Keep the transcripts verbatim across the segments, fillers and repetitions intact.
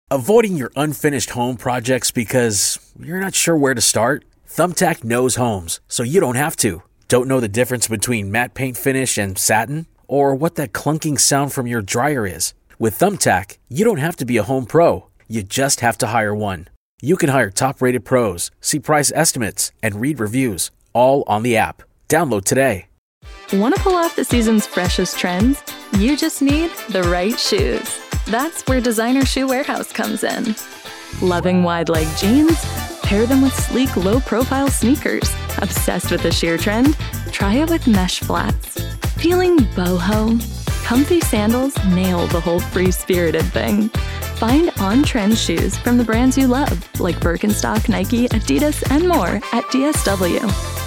Avoiding your unfinished home projects because you're not sure where to start? Thumbtack knows homes, so you don't have to. Don't know the difference between matte paint finish and satin? Or what that clunking sound from your dryer is? With Thumbtack, you don't have to be a home pro. You just have to hire one. You can hire top-rated pros, see price estimates, and read reviews, all on the app. Download today. Want to pull off the season's freshest trends? You just need the right shoes. That's where Designer Shoe Warehouse comes in. Loving wide-leg jeans? Pair them with sleek, low-profile sneakers. Obsessed with the sheer trend? Try it with mesh flats. Feeling boho? Comfy sandals nail the whole free-spirited thing. Find on-trend shoes from the brands you love, like Birkenstock, Nike, Adidas, and more at D S W.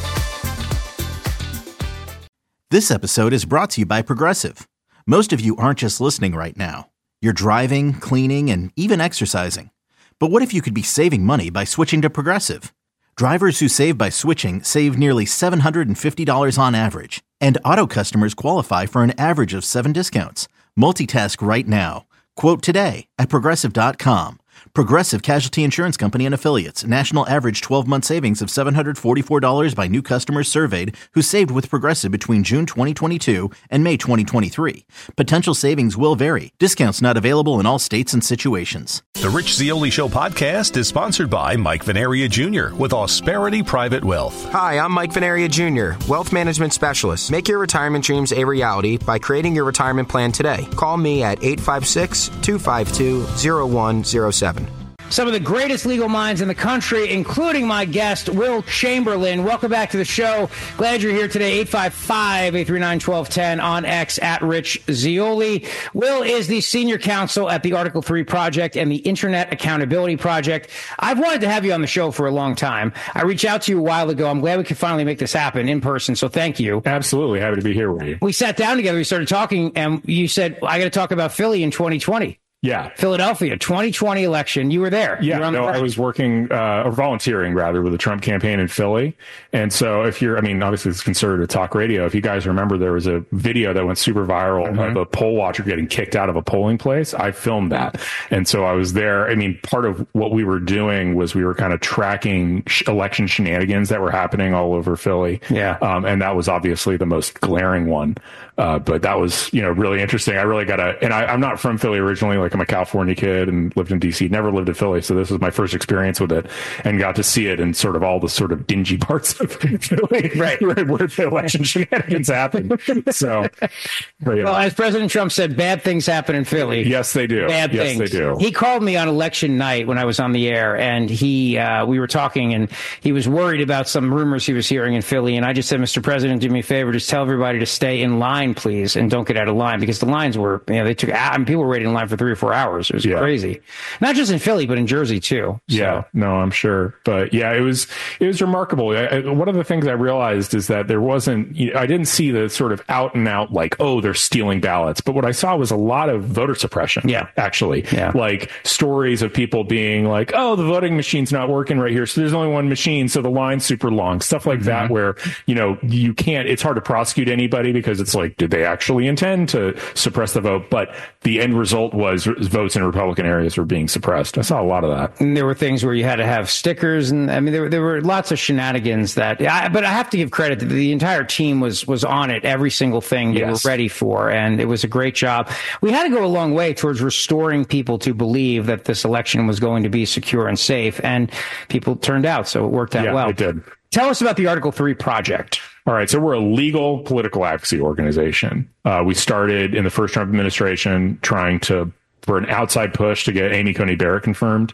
This episode is brought to you by Progressive. Most of you aren't just listening right now. You're driving, cleaning, and even exercising. But what if you could be saving money by switching to Progressive? Drivers who save by switching save nearly seven hundred fifty dollars on average. And auto customers qualify for an average of seven discounts. Multitask right now. Quote today at Progressive dot com. Progressive Casualty Insurance Company and Affiliates. National average twelve-month savings of seven hundred forty-four dollars by new customers surveyed who saved with Progressive between June twenty twenty-two and May twenty twenty-three. Potential savings will vary. Discounts not available in all states and situations. The Rich Zeoli Show podcast is sponsored by Mike Venaria Junior with Ausperity Private Wealth. Hi, I'm Mike Venaria Junior, Wealth Management Specialist. Make your retirement dreams a reality by creating your retirement plan today. Call me at eight five six, two five two, zero one zero seven. Some of the greatest legal minds in the country, including my guest, Will Chamberlain. Welcome back to the show. Glad you're here today. eight five five, eight three nine, one two one zero on X at Rich Zeoli. Will is the senior counsel at the Article three Project and the Internet Accountability Project. I've wanted to have you on the show for a long time. I reached out to you a while ago. I'm glad we could finally make this happen in person, so thank you. Absolutely. Happy to be here with you. We sat down together. We started talking, and you said, I got to talk about Philly in twenty twenty. Yeah. Philadelphia, twenty twenty election. You were there. Yeah, were no, I was working, uh, or volunteering rather, with the Trump campaign in Philly. And so if you're, I mean, obviously it's conservative talk radio. If you guys remember, there was a video that went super viral mm-hmm. of a poll watcher getting kicked out of a polling place. I filmed that. And so I was there. I mean, part of what we were doing was we were kind of tracking sh- election shenanigans that were happening all over Philly. Yeah. Um, and that was obviously the most glaring one. Uh, but that was, you know, really interesting. I really got to, and I, I'm not from Philly originally. Like, I'm a California kid and lived in D C, never lived in Philly. So this was my first experience with it and got to see it in sort of all the sort of dingy parts of Philly, right, where, where the election shenanigans happen. So, but, yeah. Well, as President Trump said, bad things happen in Philly. Yes, they do. Bad yes, things. they do. He called me on election night when I was on the air, and he, uh, we were talking, and he was worried about some rumors he was hearing in Philly. And I just said, Mister President, do me a favor, just tell everybody to stay in line, please, and don't get out of line, because the lines were, you know, they took, I mean, people were waiting in line for three or four hours. It was yeah. crazy. Not just in Philly, but in Jersey too. So. Yeah, no, I'm sure. But yeah, it was, it was remarkable. I, I, one of the things I realized is that there wasn't, you know, I didn't see the sort of out and out, like, oh, they're stealing ballots. But what I saw was a lot of voter suppression. Yeah. Actually. Yeah. Like stories of people being like, oh, the voting machine's not working right here. So there's only one machine. So the line's super long. Stuff like mm-hmm. that, where, you know, you can't, it's hard to prosecute anybody because it's like, did they actually intend to suppress the vote? But the end result was votes in Republican areas were being suppressed. I saw a lot of that. And there were things where you had to have stickers, and I mean, there, there were lots of shenanigans that, I, but I have to give credit that the entire team was, was on it, every single thing they yes. were ready for. And it was a great job. We had to go a long way towards restoring people to believe that this election was going to be secure and safe. And people turned out. So it worked out yeah, well. It did. Tell us about the Article three Project. All right. So we're a legal political advocacy organization. Uh, we started in the first Trump administration trying to, for an outside push to get Amy Coney Barrett confirmed.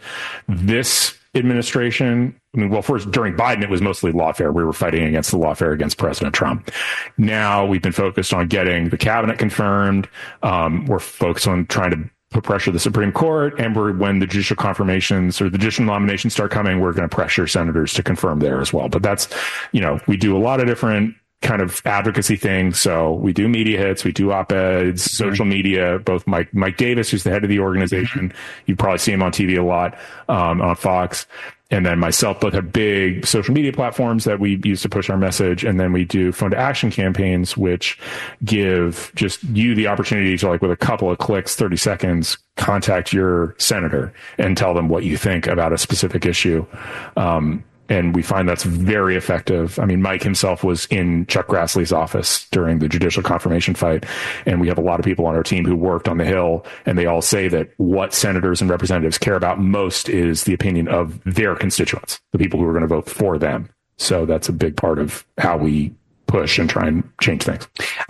This administration, I mean, well, first during Biden, it was mostly lawfare. We were fighting against the lawfare against President Trump. Now we've been focused on getting the cabinet confirmed. Um, we're focused on trying to put pressure the Supreme Court, and we're, when the judicial confirmations or the judicial nominations start coming, we're going to pressure senators to confirm there as well. But that's, you know, we do a lot of different kind of advocacy things. So we do media hits, we do op-eds, mm-hmm. social media, both Mike, Mike Davis, who's the head of the organization. Mm-hmm. You probably see him on T V a lot, um, on Fox. and then myself both have big social media platforms that we use to push our message. And then we do phone to action campaigns, which give just you the opportunity to, like, with a couple of clicks, thirty seconds, contact your senator and tell them what you think about a specific issue. Um, And we find that's very effective. I mean, Mike himself was in Chuck Grassley's office during the judicial confirmation fight. And we have a lot of people on our team who worked on the Hill, and they all say that what senators and representatives care about most is the opinion of their constituents, the people who are going to vote for them. So that's a big part of how we push and try and change things.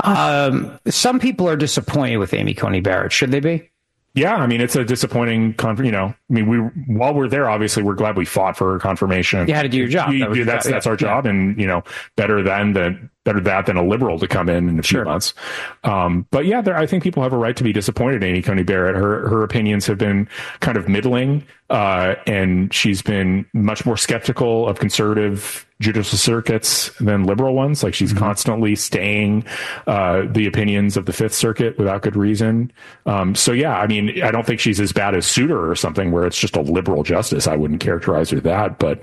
Um, some people are disappointed with Amy Coney Barrett. Should they be? Yeah, I mean, it's a disappointing, con- you know, I mean, we, while we're there, obviously, we're glad we fought for her confirmation. You had to do your job. We, that do, that's, job. that's our yeah. job. And, you know, better than, than, better that than a liberal to come in in a few Sure. months. Um, but yeah, there, I think people have a right to be disappointed in Amy Coney Barrett. Her, her opinions have been kind of middling, uh, and she's been much more skeptical of conservative judicial circuits than liberal ones. Like, she's mm-hmm. constantly staying, uh, the opinions of the Fifth Circuit without good reason. Um, so yeah, I mean, I don't think she's as bad as Souter or something where it's just a liberal justice. I wouldn't characterize her that, but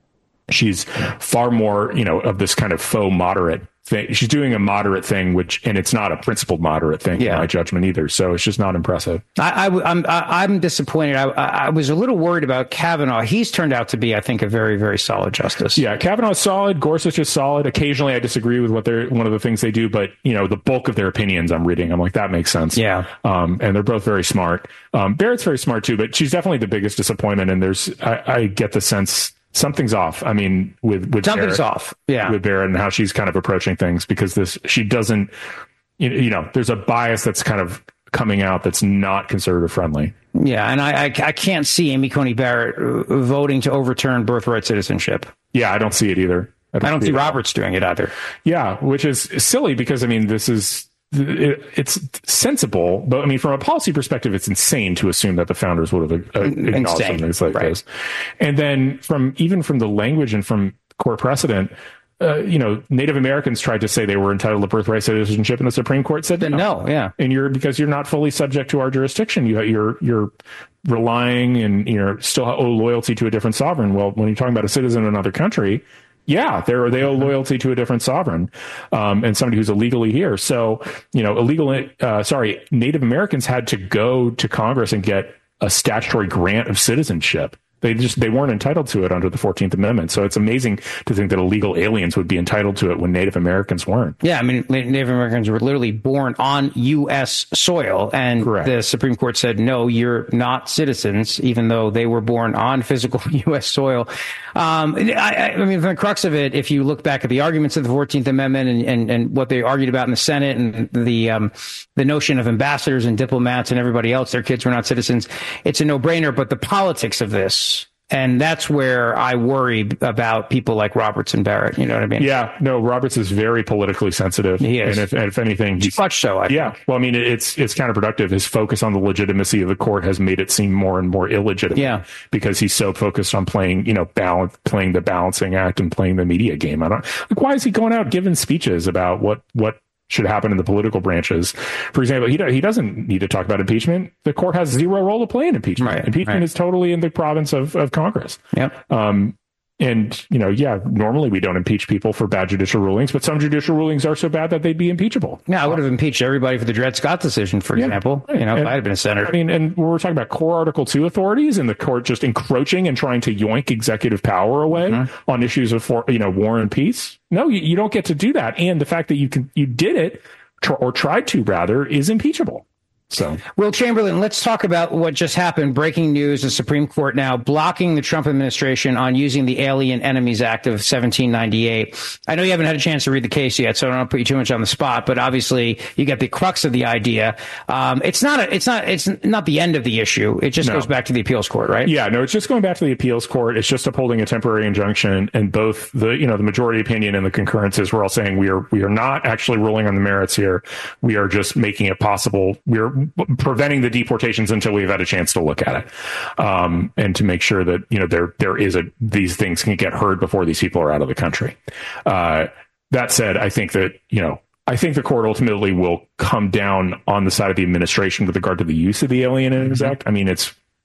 she's far more, you know, of this kind of faux moderate thing. She's doing a moderate thing, which, and it's not a principled moderate thing, yeah. in my judgment either. So it's just not impressive. I, I, I'm, I'm disappointed. I, I was a little worried about Kavanaugh. He's turned out to be, I think, a very, very solid justice. Yeah, Kavanaugh's solid. Gorsuch is solid. Occasionally, I disagree with what they're one of the things they do, but you know, the bulk of their opinions I'm reading, I'm like, that makes sense. Yeah. Um, and they're both very smart. Um, Barrett's very smart too, but she's definitely the biggest disappointment. And there's, I, I get the sense. Something's off. I mean, with, with something's Barrett, off. Yeah. With Barrett and how she's kind of approaching things, because this, she doesn't, you, you know, there's a bias that's kind of coming out that's not conservative friendly. Yeah. And I, I, I can't see Amy Coney Barrett voting to overturn birthright citizenship. Yeah. I don't see it either. I don't, I don't see, see Roberts doing it either. Yeah. Which is silly because, I mean, this is, It, it's sensible, but I mean, from a policy perspective, it's insane to assume that the founders would have uh, acknowledged something like right. this. And then from even from the language and from court precedent, uh, you know, Native Americans tried to say they were entitled to birthright citizenship, and the Supreme Court said no. no yeah, and you're because you're not fully subject to our jurisdiction. You you're you're relying and you're still owe loyalty to a different sovereign. Well, when you're talking about a citizen in another country. Yeah, they're, they owe loyalty to a different sovereign, um, and somebody who's illegally here. So, you know, illegal, uh, sorry, Native Americans had to go to Congress and get a statutory grant of citizenship. They just, they weren't entitled to it under the fourteenth Amendment. So it's amazing to think that illegal aliens would be entitled to it when Native Americans weren't. Yeah, I mean, Native Americans were literally born on U S soil, and Correct. The Supreme Court said, no, you're not citizens, even though they were born on physical U S soil. Um, I, I mean, from the crux of it, if you look back at the arguments of the fourteenth Amendment and, and, and what they argued about in the Senate and the, um, the notion of ambassadors and diplomats and everybody else, their kids were not citizens, it's a no-brainer. But the politics of this, and that's where I worry about people like Roberts and Barrett. You know what I mean? Yeah. No, Roberts is very politically sensitive. He is. And if, and if anything, he's much so. I yeah. think. Well, I mean, it's it's counterproductive. His focus on the legitimacy of the court has made it seem more and more illegitimate. Yeah. Because he's so focused on playing, you know, balance, playing the balancing act and playing the media game. I don't like. Why is he going out giving speeches about what what? should happen in the political branches? For example, he he doesn't need to talk about impeachment. The court has zero role to play in impeachment. Right, impeachment right. is totally in the province of, of Congress. Yep. Um, and, you know, yeah, normally we don't impeach people for bad judicial rulings, but some judicial rulings are so bad that they'd be impeachable. Yeah, I would have impeached everybody for the Dred Scott decision, for yeah, example. Right. You know, and, if I had been a senator. I mean, and we're talking about core Article two authorities and the court just encroaching and trying to yoink executive power away mm-hmm. on issues of, for, you know, war and peace. No, you, you don't get to do that. And the fact that you can you did it or tried to rather is impeachable. So, Will Chamberlain, let's talk about what just happened. Breaking news: the Supreme Court now blocking the Trump administration on using the Alien Enemies Act of seventeen ninety-eight. I know you haven't had a chance to read the case yet, so I don't want to put you too much on the spot. But obviously, you get the crux of the idea. Um, it's not a, it's not, it's not the end of the issue. It just no. goes back to the appeals court, right? Yeah, no, it's just going back to the appeals court. It's just upholding a temporary injunction, and both the you know the majority opinion and the concurrences were all saying we are we are not actually ruling on the merits here. We are just making it possible. We are preventing the deportations until we've had a chance to look at it, um, and to make sure that you know there there is a these things can get heard before these people are out of the country. Uh, that said, I think that you know I think the court ultimately will come down on the side of the administration with regard to the use of the Alien Enemies Act. I mean, it's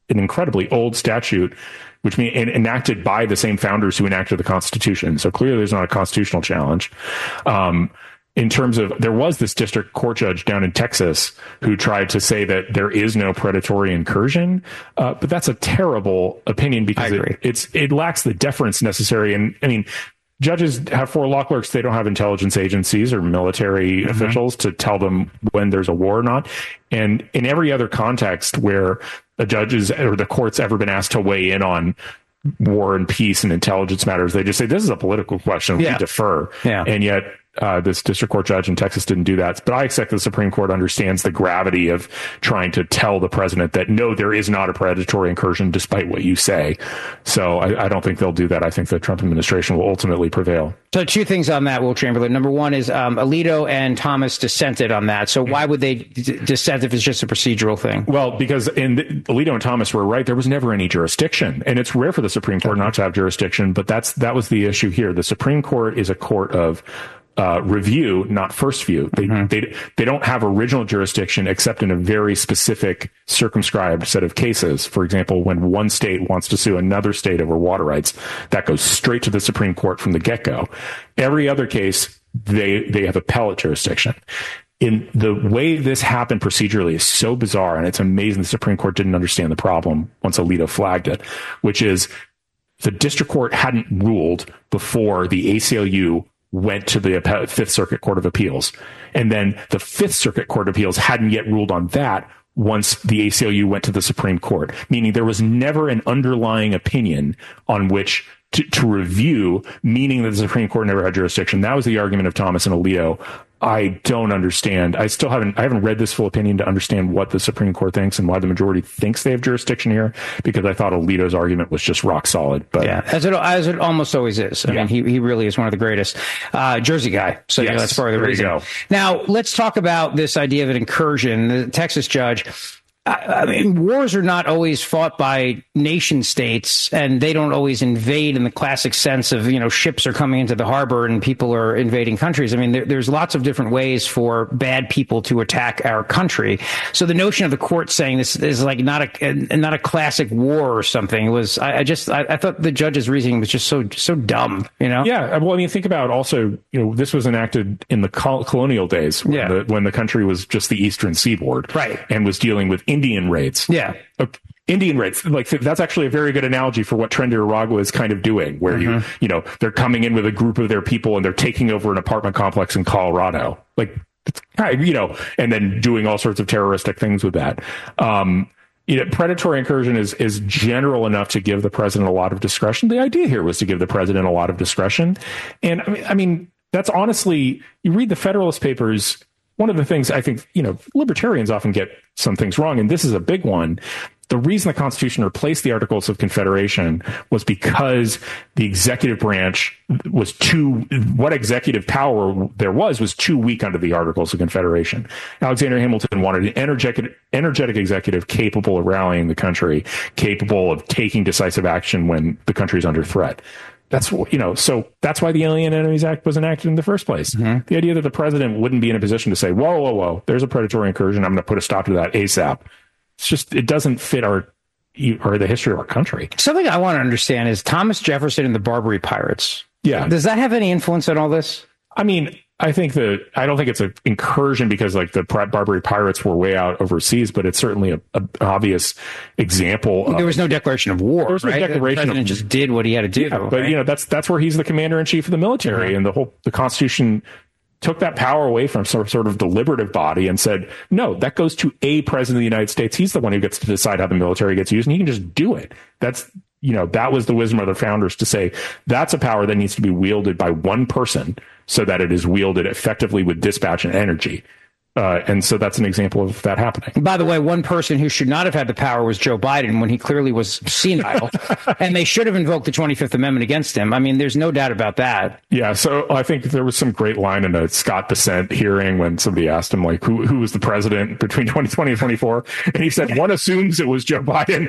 an incredibly old statute, which means enacted by the same founders who enacted the Constitution. So clearly there's not a constitutional challenge. Um, in terms of, there was this district court judge down in Texas who tried to say that there is no predatory incursion, uh, but that's a terrible opinion because it, it's it lacks the deference necessary. And I mean, judges have four law clerks. They don't have intelligence agencies or military mm-hmm. officials to tell them when there's a war or not. And in every other context where a judge is, or the court's ever been asked to weigh in on war and peace and intelligence matters, they just say, this is a political question. We yeah. defer. Yeah. And yet, Uh, this district court judge in Texas didn't do that. But I expect the Supreme Court understands the gravity of trying to tell the president that, no, there is not a predatory incursion, despite what you say. So I, I don't think they'll do that. I think the Trump administration will ultimately prevail. So two things on that, Will Chamberlain. Number one is um, Alito and Thomas dissented on that. So why would they d- dissent if it's just a procedural thing? Well, because in the, Alito and Thomas were right. There was never any jurisdiction. And it's rare for the Supreme Court not to have jurisdiction. But that's that was the issue here. The Supreme Court is a court of Uh, review, not first view. They, mm-hmm. they, they don't have original jurisdiction except in a very specific circumscribed set of cases. For example, when one state wants to sue another state over water rights, that goes straight to the Supreme Court from the get-go. Every other case, they, they have appellate jurisdiction. In the way this happened procedurally is so bizarre, and it's amazing the Supreme Court didn't understand the problem once Alito flagged it, which is the district court hadn't ruled before the A C L U went to the Fifth Circuit Court of Appeals. And then the Fifth Circuit Court of Appeals hadn't yet ruled on that once the A C L U went to the Supreme Court, meaning there was never an underlying opinion on which to, to review, meaning that the Supreme Court never had jurisdiction. That was the argument of Thomas and Alito. I don't understand. I still haven't, I haven't read this full opinion to understand what the Supreme Court thinks and why the majority thinks they have jurisdiction here, because I thought Alito's argument was just rock solid. But yeah, as it, as it almost always is. I yeah. mean, he, he really is one of the greatest, uh, Jersey guy. So yes, you know, that's part of the there reason. You go. Now let's talk about this idea of an incursion. The Texas judge, I mean, wars are not always fought by nation states, and they don't always invade in the classic sense of, you know, ships are coming into the harbor and people are invading countries. I mean, there, there's lots of different ways for bad people to attack our country. So the notion of the court saying this is like not a not a classic war or something was, I, I just, I, I thought the judge's reasoning was just so so dumb, you know? Yeah. Well, I mean, think about also, you know, this was enacted in the col- colonial days when, yeah. the, when the country was just the eastern seaboard, right, and was dealing with Indian raids. Yeah. Okay. Indian raids. Like, that's actually a very good analogy for what Ticonderoga is kind of doing, where mm-hmm. you, you know, they're coming in with a group of their people and they're taking over an apartment complex in Colorado. Like, it's kind of, you know, and then doing all sorts of terroristic things with that. Um, you know, predatory incursion is, is general enough to give the president a lot of discretion. The idea here was to give the president a lot of discretion. And I mean, I mean, that's honestly, you read the Federalist Papers. One of the things I think, you know, libertarians often get some things wrong, and this is a big one. The reason the Constitution replaced the Articles of Confederation was because the executive branch was too, what executive power there was, was too weak under the Articles of Confederation. Alexander Hamilton wanted an energetic, energetic executive capable of rallying the country, capable of taking decisive action when the country is under threat. That's, you know, so that's why the Alien Enemies Act was enacted in the first place. Mm-hmm. The idea that the president wouldn't be in a position to say, whoa, whoa, whoa, there's a predatory incursion, I'm going to put a stop to that ASAP. It's just, it doesn't fit our, or the history of our country. Something I want to understand is Thomas Jefferson and the Barbary Pirates. Yeah. Does that have any influence on all this? I mean, I think that, I don't think it's an incursion because like the Barbary Pirates were way out overseas, but it's certainly a, a obvious example. Of, there was no declaration of war. There was right? no declaration. The president of, just did what he had to do. Yeah, but right? you know, that's that's where he's the commander in chief of the military, mm-hmm. and the whole the Constitution took that power away from some sort of deliberative body and said, no, that goes to a president of the United States. He's the one who gets to decide how the military gets used, and he can just do it. That's, you know, that was the wisdom of the founders to say that's a power that needs to be wielded by one person so that it is wielded effectively with dispatch and energy. Uh, and so that's an example of that happening. By the way, one person who should not have had the power was Joe Biden when he clearly was senile, and they should have invoked the twenty-fifth Amendment against him. I mean, there's no doubt about that. Yeah, so I think there was some great line in a Scott Dissent hearing when somebody asked him, like, who who was the president between twenty twenty and twenty-four? And he said, one assumes it was Joe Biden.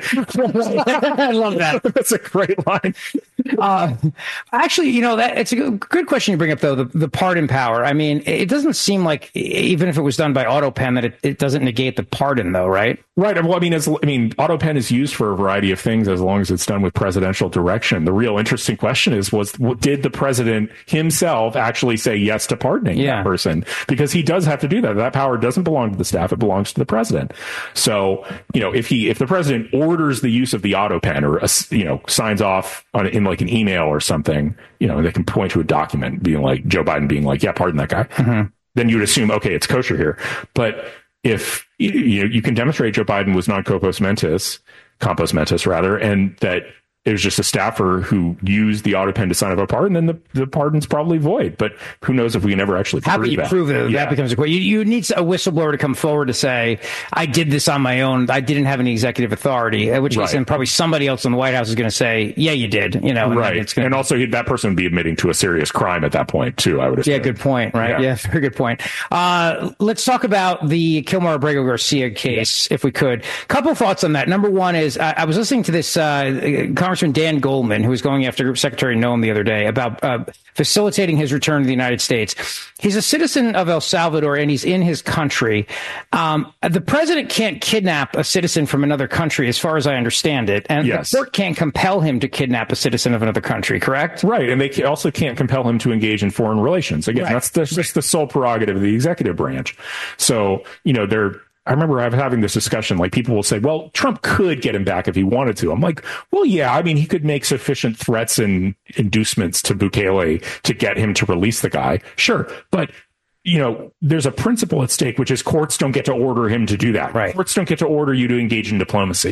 I love that. That's a great line. Uh, actually, you know, that it's a good question you bring up, though, the, the pardon power. I mean, it doesn't seem like, even if it was was done by AutoPen, that it, it doesn't negate the pardon, though, right? Right. Well, I mean, as, I mean, AutoPen is used for a variety of things as long as it's done with presidential direction. The real interesting question is, was did the president himself actually say yes to pardoning yeah. that person? Because he does have to do that. That power doesn't belong to the staff; it belongs to the president. So, you know, if he, if the president orders the use of the AutoPen, or you know, signs off on in like an email or something, you know, they can point to a document being like Joe Biden being like, "Yeah, pardon that guy." Mm-hmm. Then you'd assume, okay, it's kosher here. But if you know, you can demonstrate Joe Biden was non compos mentis, compos mentis rather, and that it was just a staffer who used the AutoPen to sign up a pardon, then the, the pardon's probably void. But who knows if we can ever actually prove How do you that. prove it? Yeah. That becomes a question. You, you need a whistleblower to come forward to say, I did this on my own. I didn't have any executive authority, at which case Right. then probably somebody else in the White House is going to say, yeah, you did. You know, and Right. It's gonna, and also he, that person would be admitting to a serious crime at that point, too, I would assume. yeah, good point. Right. Yeah, Yeah. very good point. Uh, let's talk about the Kilmar Abrego Garcia case, if we could. Couple thoughts on that. Number one is I, I was listening to this uh, Congressman Dan Goldman, who was going after Secretary Noem the other day about uh, facilitating his return to the United States. He's a citizen of El Salvador and he's in his country. Um, the president can't kidnap a citizen from another country, as far as I understand it. And Yes. the court can't compel him to kidnap a citizen of another country, correct? Right. And they ca- also can't compel him to engage in foreign relations. Again, Right. that's the, just the sole prerogative of the executive branch. So, you know, they're, I remember having this discussion, like people will say, well, Trump could get him back if he wanted to. I'm like, well, yeah, I mean, he could make sufficient threats and inducements to Bukele to get him to release the guy. Sure. But, you know, there's a principle at stake, which is courts don't get to order him to do that. Right. Courts don't get to order you to engage in diplomacy.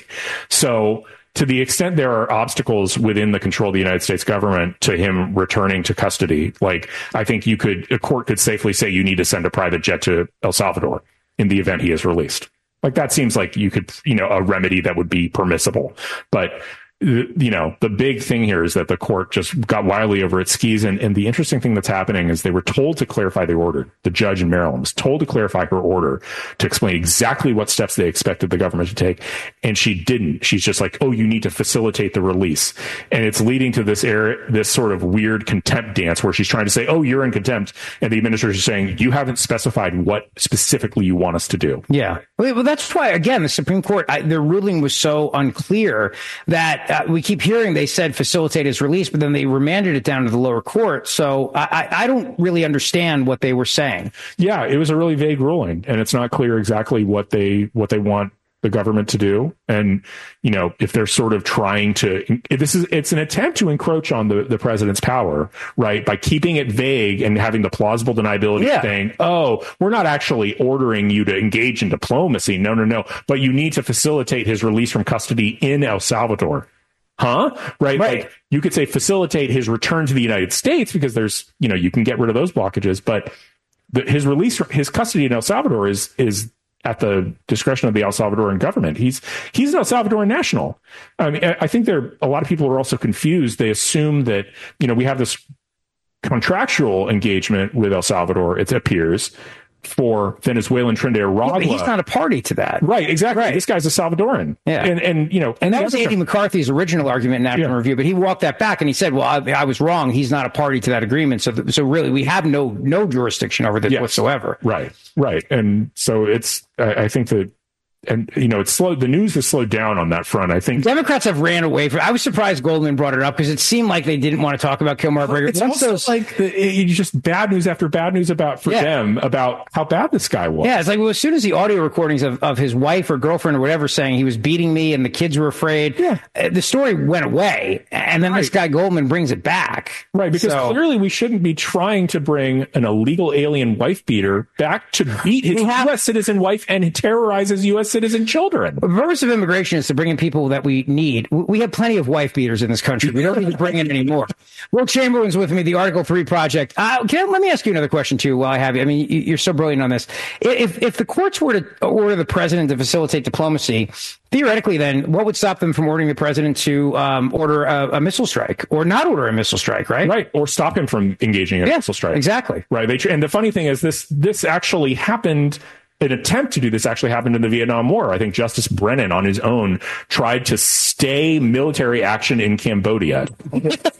So to the extent there are obstacles within the control of the United States government to him returning to custody, like I think you could, a court could safely say you need to send a private jet to El Salvador in the event he is released. Like that seems like you could, you know, a remedy that would be permissible. But, you know, the big thing here is that the court just got wildly over its skis. And, and the interesting thing that's happening is they were told to clarify their order. The judge in Maryland was told to clarify her order to explain exactly what steps they expected the government to take. And she didn't. She's just like, oh, you need to facilitate the release. And it's leading to this air, this sort of weird contempt dance where she's trying to say, oh, you're in contempt. And the administration is saying, you haven't specified what specifically you want us to do. Yeah. Well, that's why, again, the Supreme Court, I, their ruling was so unclear that uh, we keep hearing they said facilitate his release, but then they remanded it down to the lower court. So I, I don't really understand what they were saying. Yeah, it was a really vague ruling, and it's not clear exactly what they what they want the government to do. And, you know, if they're sort of trying to, this is, it's an attempt to encroach on the, the president's power, right? By keeping it vague and having the plausible deniability Yeah. saying, oh, we're not actually ordering you to engage in diplomacy. No, no, no. But you need to facilitate his release from custody in El Salvador. Huh? Right. Right. Like you could say facilitate his return to the United States because there's, you know, you can get rid of those blockages, but the, his release, his custody in El Salvador is, is, at the discretion of the El Salvadoran government. He's he's an El Salvadoran national. I mean, I think there a lot of people are also confused. They assume that, you know, we have this contractual engagement with El Salvador, it appears, for Venezuelan Trinidad Yeah, Ragla. but he's not a party to that. Right, exactly. Right. This guy's a Salvadoran. Yeah. And, and you know, And that was Andy McCarthy's original argument in National Yeah. Review, but he walked that back and he said, well, I, I was wrong. He's not a party to that agreement. So, th- so really, we have no no jurisdiction over this Yes. whatsoever. Right, right. And so it's, I, I think that, and, you know, it's slowed, the news has slowed down on that front. I think Democrats have ran away from. I was surprised Goldman brought it up because it seemed like they didn't want to talk about Kilmar Abrego. it's Once also those- like the, it's just bad news after bad news about for Yeah. them about how bad this guy was. Yeah, it's like, well, as soon as the audio recordings of, of his wife or girlfriend or whatever saying he was beating me and the kids were afraid, Yeah. uh, the story went away. And then this guy Goldman brings it back. Right, because So- clearly we shouldn't be trying to bring an illegal alien wife beater back to beat his We have- U S citizen wife and terrorize his U S citizen children. The purpose of immigration is to bring in people that we need. We have plenty of wife beaters in this country. We don't need to bring in any more. Will Chamberlain's with me, the Article three Project. Uh, can I, let me ask you another question, too, while I have you. I mean, you- you're so brilliant on this. If, if the courts were to order the president to facilitate diplomacy, theoretically, then, what would stop them from ordering the president to um, order a, a missile strike or not order a missile strike, right? Right, or stop him from engaging in a Yeah, missile strike. exactly. Right, they, tr- and the funny thing is this this actually happened. An attempt to do this actually happened in the Vietnam War. I think Justice Brennan on his own tried to stay military action in Cambodia.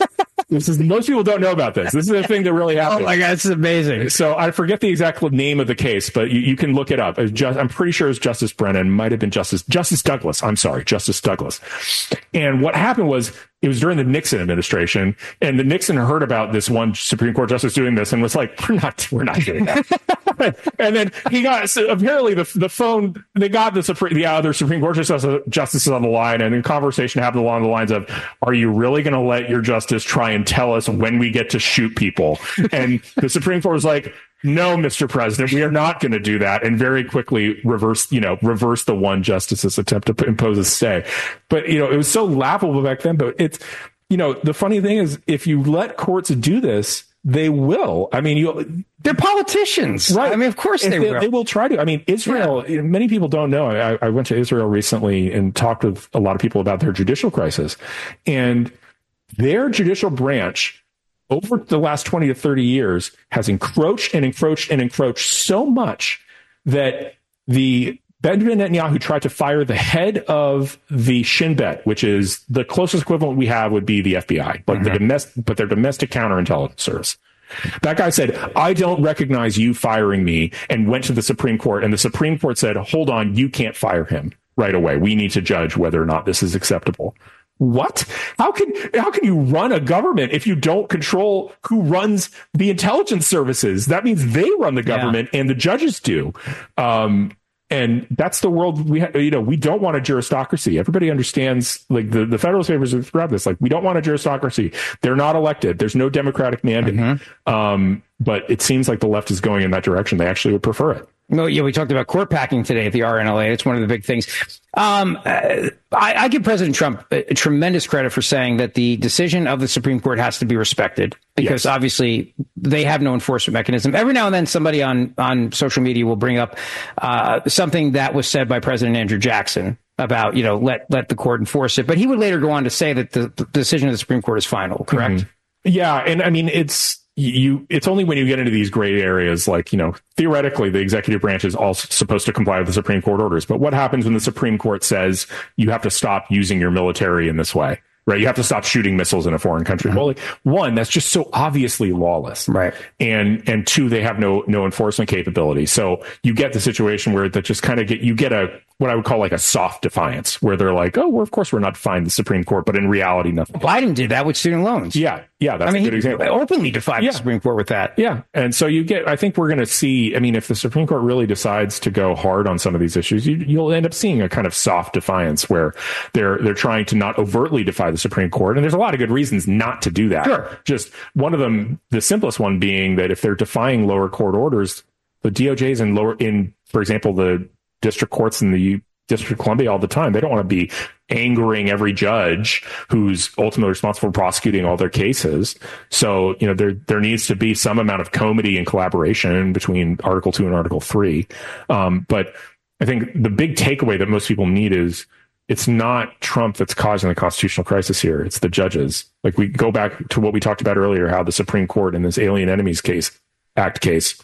This is most people don't know about this. This is a thing that really happened. Oh my God, this is amazing. So I forget the exact name of the case, but you, you can look it up. Just, I'm pretty sure it's Justice Brennan. Might have been Justice Justice Douglas. I'm sorry, Justice Douglas. And what happened was it was during the Nixon administration, and the Nixon heard about this one Supreme Court justice doing this and was like, "We're not, we're not doing that." And then he got so apparently the the phone. They got the Supreme, the other Supreme Court justices on the line, and a conversation happened along the lines of, "Are you really going to let your justice try and tell us when we get to shoot people?" And the Supreme Court was like, "No, Mister President, we are not going to do that," and very quickly reverse, you know, reverse the one justice's attempt to impose a stay. But, you know, it was so laughable back then. But it's, you know, the funny thing is, if you let courts do this, they will. I mean, you they're politicians, right? I mean, of course they, they will. They will try to. I mean, Israel. Yeah. Many people don't know. I, I went to Israel recently and talked with a lot of people about their judicial crisis, and their judicial branch, over the last twenty to thirty years, has encroached and encroached and encroached so much that the Benjamin Netanyahu tried to fire the head of the Shin Bet, which is the closest equivalent we have would be the F B I, but mm-hmm. the domestic, but their domestic counterintelligence service. That guy said, "I don't recognize you firing me," and went to the Supreme Court, and the Supreme Court said, "Hold on, you can't fire him right away. We need to judge whether or not this is acceptable." What? How can how can you run a government if you don't control who runs the intelligence services? That means they run the government, yeah. and the judges do. Um, and that's the world we ha- you know, we don't want a juristocracy. Everybody understands, like the, the Federalist Papers have described this, like we don't want a juristocracy. They're not elected. There's no democratic mandate. Mm-hmm. Um, but it seems like the left is going in that direction. They actually would prefer it. No, yeah, we talked about court packing today at the R N L A. It's one of the big things. Um, uh, I, I give President Trump a, a tremendous credit for saying that the decision of the Supreme Court has to be respected, because yes. obviously they have no enforcement mechanism. Every now and then somebody on, on social media will bring up uh, something that was said by President Andrew Jackson about, you know, let let the court enforce it. But he would later go on to say that the, the decision of the Supreme Court is final, correct? Mm-hmm. Yeah, and I mean, it's... You, it's only when you get into these gray areas, like, you know, theoretically, the executive branch is also supposed to comply with the Supreme Court orders. But what happens when the Supreme Court says you have to stop using your military in this way, right? You have to stop shooting missiles in a foreign country. Mm-hmm. Well, like, one, that's just so obviously lawless. Right. And, and two, they have no, no enforcement capability. So you get the situation where that just kind of get, you get a, what I would call like a soft defiance, where they're like, "Oh, well, of course we're not defying the Supreme Court," but in reality, nothing. Biden did that with student loans. Yeah, yeah, that's I mean, a good example. Openly defied yeah. the Supreme Court with that. Yeah, and so you get. I think we're going to see. I mean, if the Supreme Court really decides to go hard on some of these issues, you, you'll end up seeing a kind of soft defiance where they're they're trying to not overtly defy the Supreme Court, and there's a lot of good reasons not to do that. Sure. Just one of them, the simplest one being that if they're defying lower court orders, the D O Js in lower in, for example, the district courts in the District of Columbia all the time. They don't want to be angering every judge who's ultimately responsible for prosecuting all their cases. So, you know, there there needs to be some amount of comity and collaboration between Article Two and Article Three. Um, but I think the big takeaway that most people need is it's not Trump that's causing the constitutional crisis here. It's the judges. Like, we go back to what we talked about earlier, how the Supreme Court in this Alien Enemies case, Act case,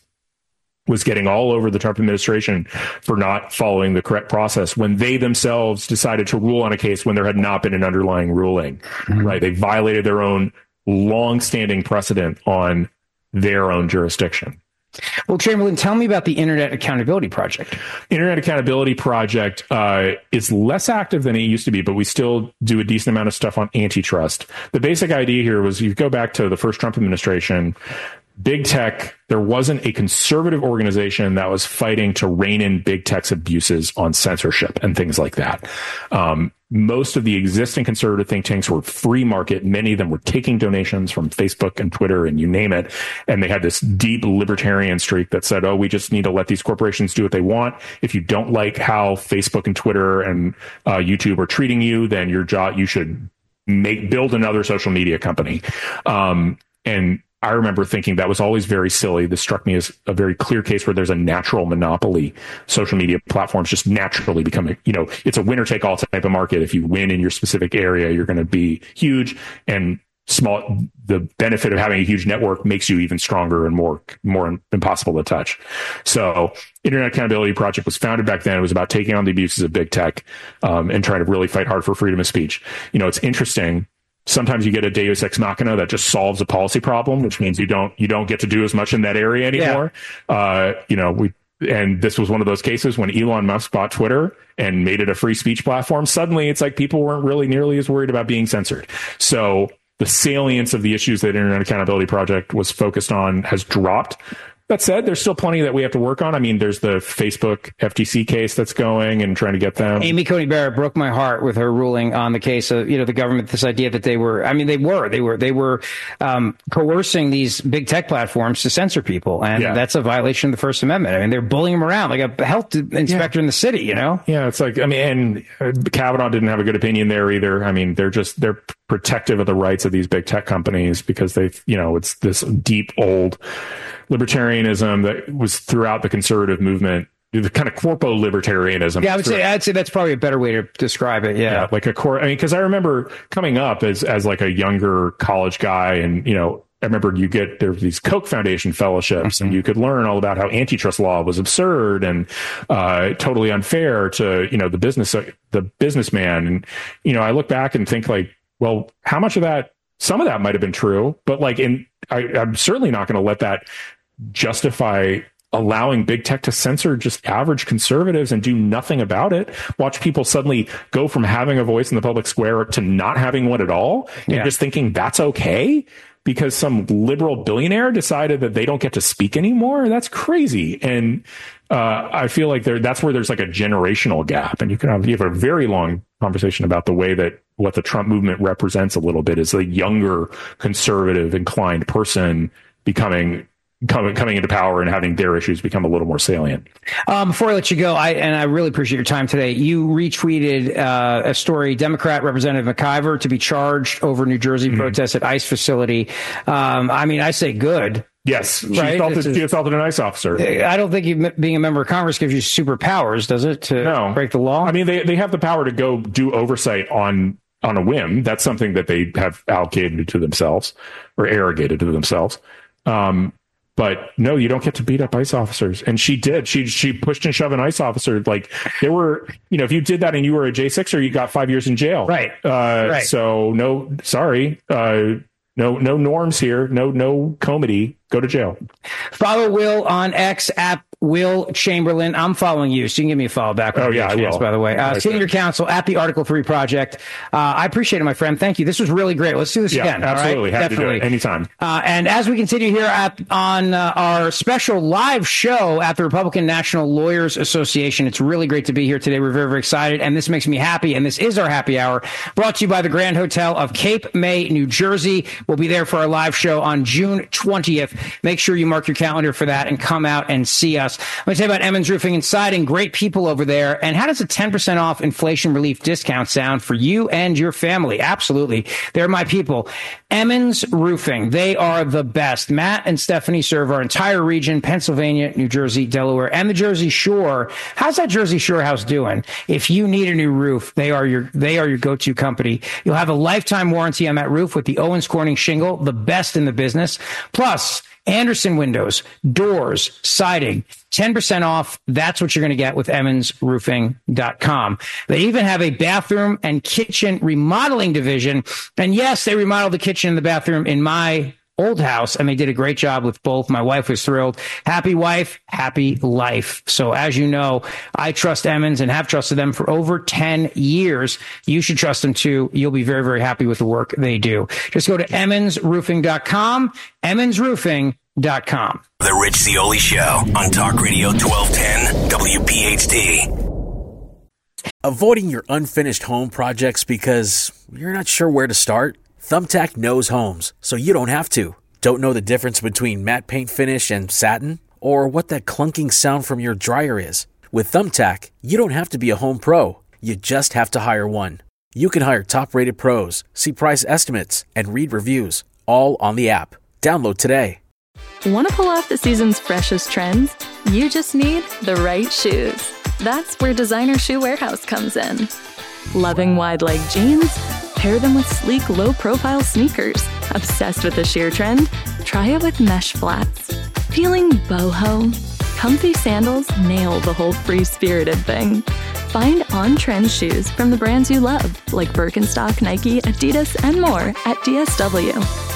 was getting all over the Trump administration for not following the correct process when they themselves decided to rule on a case when there had not been an underlying ruling, mm-hmm. right? They violated their own long-standing precedent on their own jurisdiction. Well, Chamberlain, tell me about the Internet Accountability Project. Internet Accountability Project uh, is less active than it used to be, but we still do a decent amount of stuff on antitrust. The basic idea here was, you go back to the first Trump administration, big tech, there wasn't a conservative organization that was fighting to rein in big tech's abuses on censorship and things like that. Um, most of the existing conservative think tanks were free market. Many of them were taking donations from Facebook and Twitter and you name it. And they had this deep libertarian streak that said, oh, we just need to let these corporations do what they want. If you don't like how Facebook and Twitter and uh, YouTube are treating you, then your job, you should make, build another social media company. Um, and I remember thinking that was always very silly. This struck me as a very clear case where there's a natural monopoly. Social media platforms just naturally become, a, you know, it's a winner take all type of market. If you win in your specific area, you're going to be huge, and small. The benefit of having a huge network makes you even stronger and more, more impossible to touch. So Internet Accountability Project was founded back then. It was about taking on the abuses of big tech, um, and trying to really fight hard for freedom of speech. You know, it's interesting sometimes you get a deus ex machina that just solves a policy problem, which means you don't you don't get to do as much in that area anymore. Yeah. Uh, you know, we and this was one of those cases when Elon Musk bought Twitter and made it a free speech platform. Suddenly, it's like people weren't really nearly as worried about being censored. So the salience of the issues that Internet Accountability Project was focused on has dropped. That said, there's still plenty that we have to work on. I mean, there's the Facebook F T C case that's going and trying to get them. Amy Coney Barrett broke my heart with her ruling on the case of, you know, the government, this idea that they were, I mean, they were, they were, they were um, coercing these big tech platforms to censor people. And yeah. that's a violation of the First Amendment. I mean, they're bullying them around like a health inspector yeah. in the city, you know? Yeah, it's like, I mean, and Kavanaugh didn't have a good opinion there either. I mean, they're just, they're protective of the rights of these big tech companies because they, you know, it's this deep, old libertarianism that was throughout the conservative movement, the kind of corpo libertarianism. Yeah, I would say I'd say that's probably a better way to describe it. Yeah, yeah like a core. I mean, because I remember coming up as as like a younger college guy, and you know, I remember you get there were these Koch Foundation fellowships, mm-hmm. and you could learn all about how antitrust law was absurd and uh, totally unfair to you know the business the businessman. And you know, I look back and think like, well, how much of that? Some of that might have been true, but like in I, I'm certainly not going to let that justify allowing big tech to censor just average conservatives and do nothing about it. Watch people suddenly go from having a voice in the public square to not having one at all and yeah. just thinking that's okay because some liberal billionaire decided that they don't get to speak anymore. That's crazy. And uh, I feel like there that's where there's like a generational gap. And you can have, you have a very long conversation about the way that what the Trump movement represents a little bit is a younger conservative inclined person becoming Coming, coming into power and having their issues become a little more salient. Um, before I let you go, I and I really appreciate your time today. You retweeted uh, a story, Democrat Representative McIver to be charged over New Jersey mm-hmm. protests at ICE facility. Um, I mean, I say good. Yes, she, right? assaulted, she assaulted an ICE officer. I don't think you, being a member of Congress gives you superpowers, does it, to no. break the law? I mean, they they have the power to go do oversight on on a whim. That's something that they have allocated to themselves or arrogated to themselves. Um, But no, you don't get to beat up ICE officers. And she did. She she pushed and shoved an ICE officer. Like there were, you know, if you did that and you were a J sixer, you got five years in jail. Right. Uh, right. So no, sorry. Uh, no, no norms here. No, no comedy. Go to jail. Follow Will on X at Will Chamberlain. I'm following you, so you can give me a follow back. Oh, yeah, I will. By the way, uh, senior counsel at the Article three Project. Uh, I appreciate it, my friend. Thank you. This was really great. Let's do this yeah, again. Absolutely. All right? Happy Definitely. to do it anytime. Uh, and as we continue here at, on uh, our special live show at the Republican National Lawyers Association, it's really great to be here today. We're very, very excited, and this makes me happy. And this is our happy hour, brought to you by the Grand Hotel of Cape May, New Jersey. We'll be there for our live show on June twentieth. Make sure you mark your calendar for that and come out and see us. Let me tell you about Emmons Roofing and Siding. Great people over there. And how does a ten percent off inflation relief discount sound for you and your family? Absolutely. They're my people. Emmons Roofing. They are the best. Matt and Stephanie serve our entire region, Pennsylvania, New Jersey, Delaware, and the Jersey Shore. How's that Jersey Shore house doing? If you need a new roof, they are your, they are your go-to company. You'll have a lifetime warranty on that roof with the Owens Corning shingle, the best in the business. Plus, Anderson windows, doors, siding, ten percent off. That's what you're going to get with Emmons Roofing dot com. They even have a bathroom and kitchen remodeling division. And yes, they remodeled the kitchen and the bathroom in my old house, and they did a great job with both. My wife was thrilled. Happy wife, happy life. So as you know, I trust Emmons and have trusted them for over ten years. You should trust them too. You'll be very, very happy with the work they do. Just go to Emmons Roofing dot com, Emmons Roofing dot com. The Rich Zeoli Show on Talk Radio twelve ten W P H T. Avoiding your unfinished home projects because you're not sure where to start? Thumbtack knows homes, so you don't have to. Don't know the difference between matte paint finish and satin? Or what that clunking sound from your dryer is? With Thumbtack, you don't have to be a home pro. You just have to hire one. You can hire top-rated pros, see price estimates, and read reviews, all on the app. Download today. Want to pull off the season's freshest trends? You just need the right shoes. That's where Designer Shoe Warehouse comes in. Loving wide leg jeans? Pair them with sleek, low-profile sneakers. Obsessed with the sheer trend? Try it with mesh flats. Feeling boho? Comfy sandals nail the whole free-spirited thing. Find on-trend shoes from the brands you love, like Birkenstock, Nike, Adidas, and more at D S W.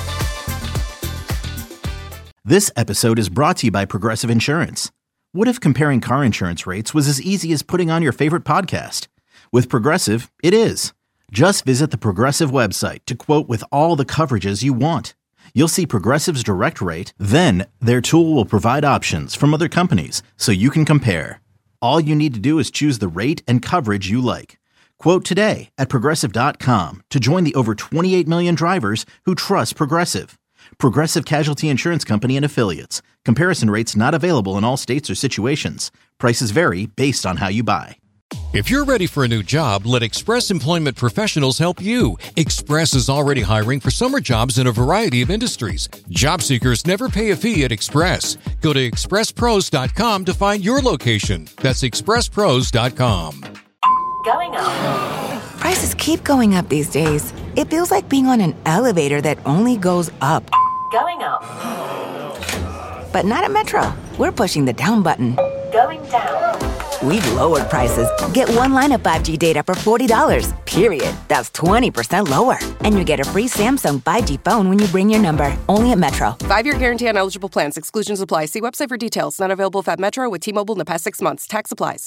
This episode is brought to you by Progressive Insurance. What if comparing car insurance rates was as easy as putting on your favorite podcast? With Progressive, it is. Just visit the Progressive website to quote with all the coverages you want. You'll see Progressive's direct rate, then their tool will provide options from other companies so you can compare. All you need to do is choose the rate and coverage you like. Quote today at Progressive dot com to join the over twenty-eight million drivers who trust Progressive. Progressive Casualty Insurance Company and Affiliates. Comparison rates not available in all states or situations. Prices vary based on how you buy. If you're ready for a new job, let Express Employment Professionals help you. Express is already hiring for summer jobs in a variety of industries. Job seekers never pay a fee at Express. Go to express pros dot com to find your location. That's express pros dot com. Going up. Prices keep going up these days. It feels like being on an elevator that only goes up. Going up. But not at Metro. We're pushing the down button. Going down. We've lowered prices. Get one line of five G data for forty dollars, period. That's twenty percent lower. And you get a free Samsung five G phone when you bring your number. Only at Metro. Five-year guarantee on eligible plans. Exclusions apply. See website for details. Not available at Metro with T-Mobile in the past six months. Tax applies.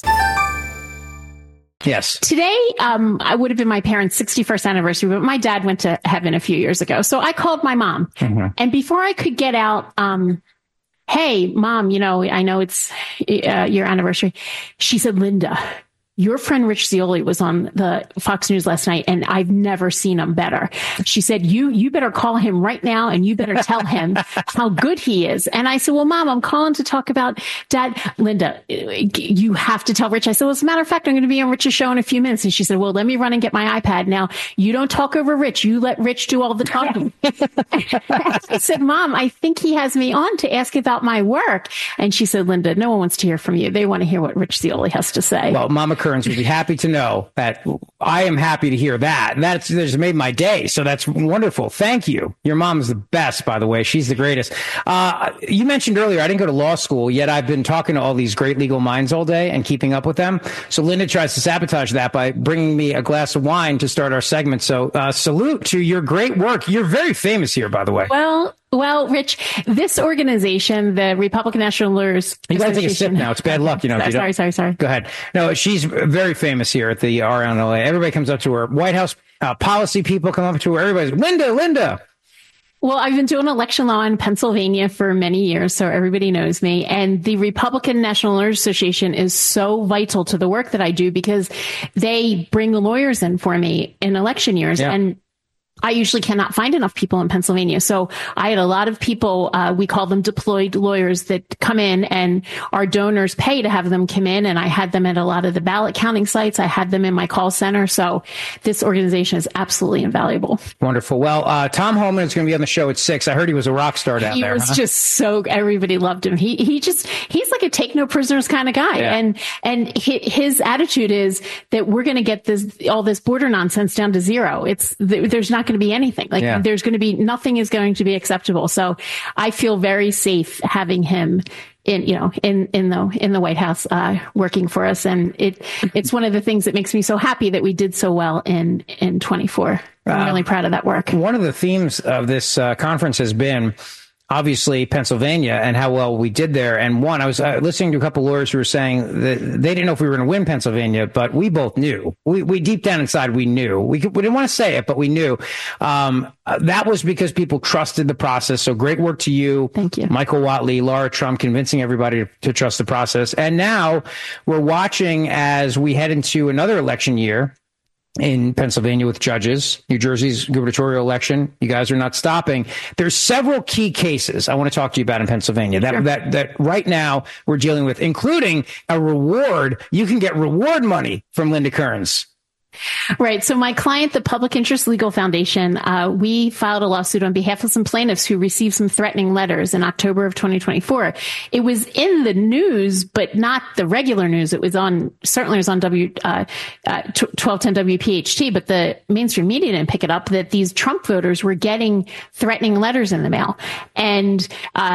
Yes. Today, um, I would have been my parents' sixty-first anniversary, but my dad went to heaven a few years ago. So I called my mom. Mm-hmm. And before I could get out, um, hey, Mom, you know, I know it's uh, your anniversary. She said, Linda, your friend Rich Zeoli was on the Fox News last night, and I've never seen him better. She said, you you better call him right now, and you better tell him how good he is. And I said, well, Mom, I'm calling to talk about Dad. Linda, you have to tell Rich. I said, well, as a matter of fact, I'm going to be on Rich's show in a few minutes. And she said, well, let me run and get my iPad. Now, you don't talk over Rich. You let Rich do all the talking. I said, Mom, I think he has me on to ask about my work. And she said, Linda, no one wants to hear from you. They want to hear what Rich Zeoli has to say. Well, Mama would be happy to know that. I am happy to hear that. That's just made my day. So that's wonderful. Thank you. Your mom is the best, by the way. She's the greatest. Uh, you mentioned earlier, I didn't go to law school, yet I've been talking to all these great legal minds all day and keeping up with them. So Linda tries to sabotage that by bringing me a glass of wine to start our segment. So uh, salute to your great work. You're very famous here, by the way. Well, Well, Rich, this organization, the Republican National Lawyers You got to take a sip now. It's bad luck, you know. Sorry, you sorry, sorry, sorry. Go ahead. No, she's very famous here at the R N L A. Everybody comes up to her. White House uh, policy people come up to her. Everybody's, Linda, Linda. Well, I've been doing election law in Pennsylvania for many years, so everybody knows me. And the Republican National Lawyers Association is so vital to the work that I do because they bring the lawyers in for me in election years. Yeah. And I usually cannot find enough people in Pennsylvania. So I had a lot of people, uh, we call them deployed lawyers, that come in, and our donors pay to have them come in. And I had them at a lot of the ballot counting sites. I had them in my call center. So this organization is absolutely invaluable. Wonderful. Well, uh, Tom Homan is going to be on the show at six. I heard he was a rock star down he there. He was huh? just so, everybody loved him. He, he just, he's like a take no prisoners kind of guy. Yeah. And, and his attitude is that we're going to get this, all this border nonsense down to zero. It's, there's not going to be anything. Like yeah. there's going to be, nothing is going to be acceptable. So I feel very safe having him in, you know, in, in the, in the White House, uh, working for us. And it, it's one of the things that makes me so happy that we did so well in, in twenty-four. I'm uh, really proud of that work. One of the themes of this uh, conference has been obviously Pennsylvania and how well we did there. And one, I was uh, listening to a couple of lawyers who were saying that they didn't know if we were going to win Pennsylvania, but we both knew. We, we deep down inside, we knew. We, could, we didn't want to say it, but we knew. Um, uh, that was because people trusted the process. So great work to you. Thank you. Michael Whatley, Laura Trump, convincing everybody to, to trust the process. And now we're watching as we head into another election year in Pennsylvania with judges, New Jersey's gubernatorial election. You guys are not stopping. There's several key cases I want to talk to you about in Pennsylvania that, sure. that, that right now we're dealing with, including a reward. You can get reward money from Linda Kearns. Right. So my client, the Public Interest Legal Foundation, uh, we filed a lawsuit on behalf of some plaintiffs who received some threatening letters in October of twenty twenty-four. It was in the news, but not the regular news. It was on, certainly it was on W, uh, uh, twelve ten W P H T, but the mainstream media didn't pick it up that these Trump voters were getting threatening letters in the mail. And, uh,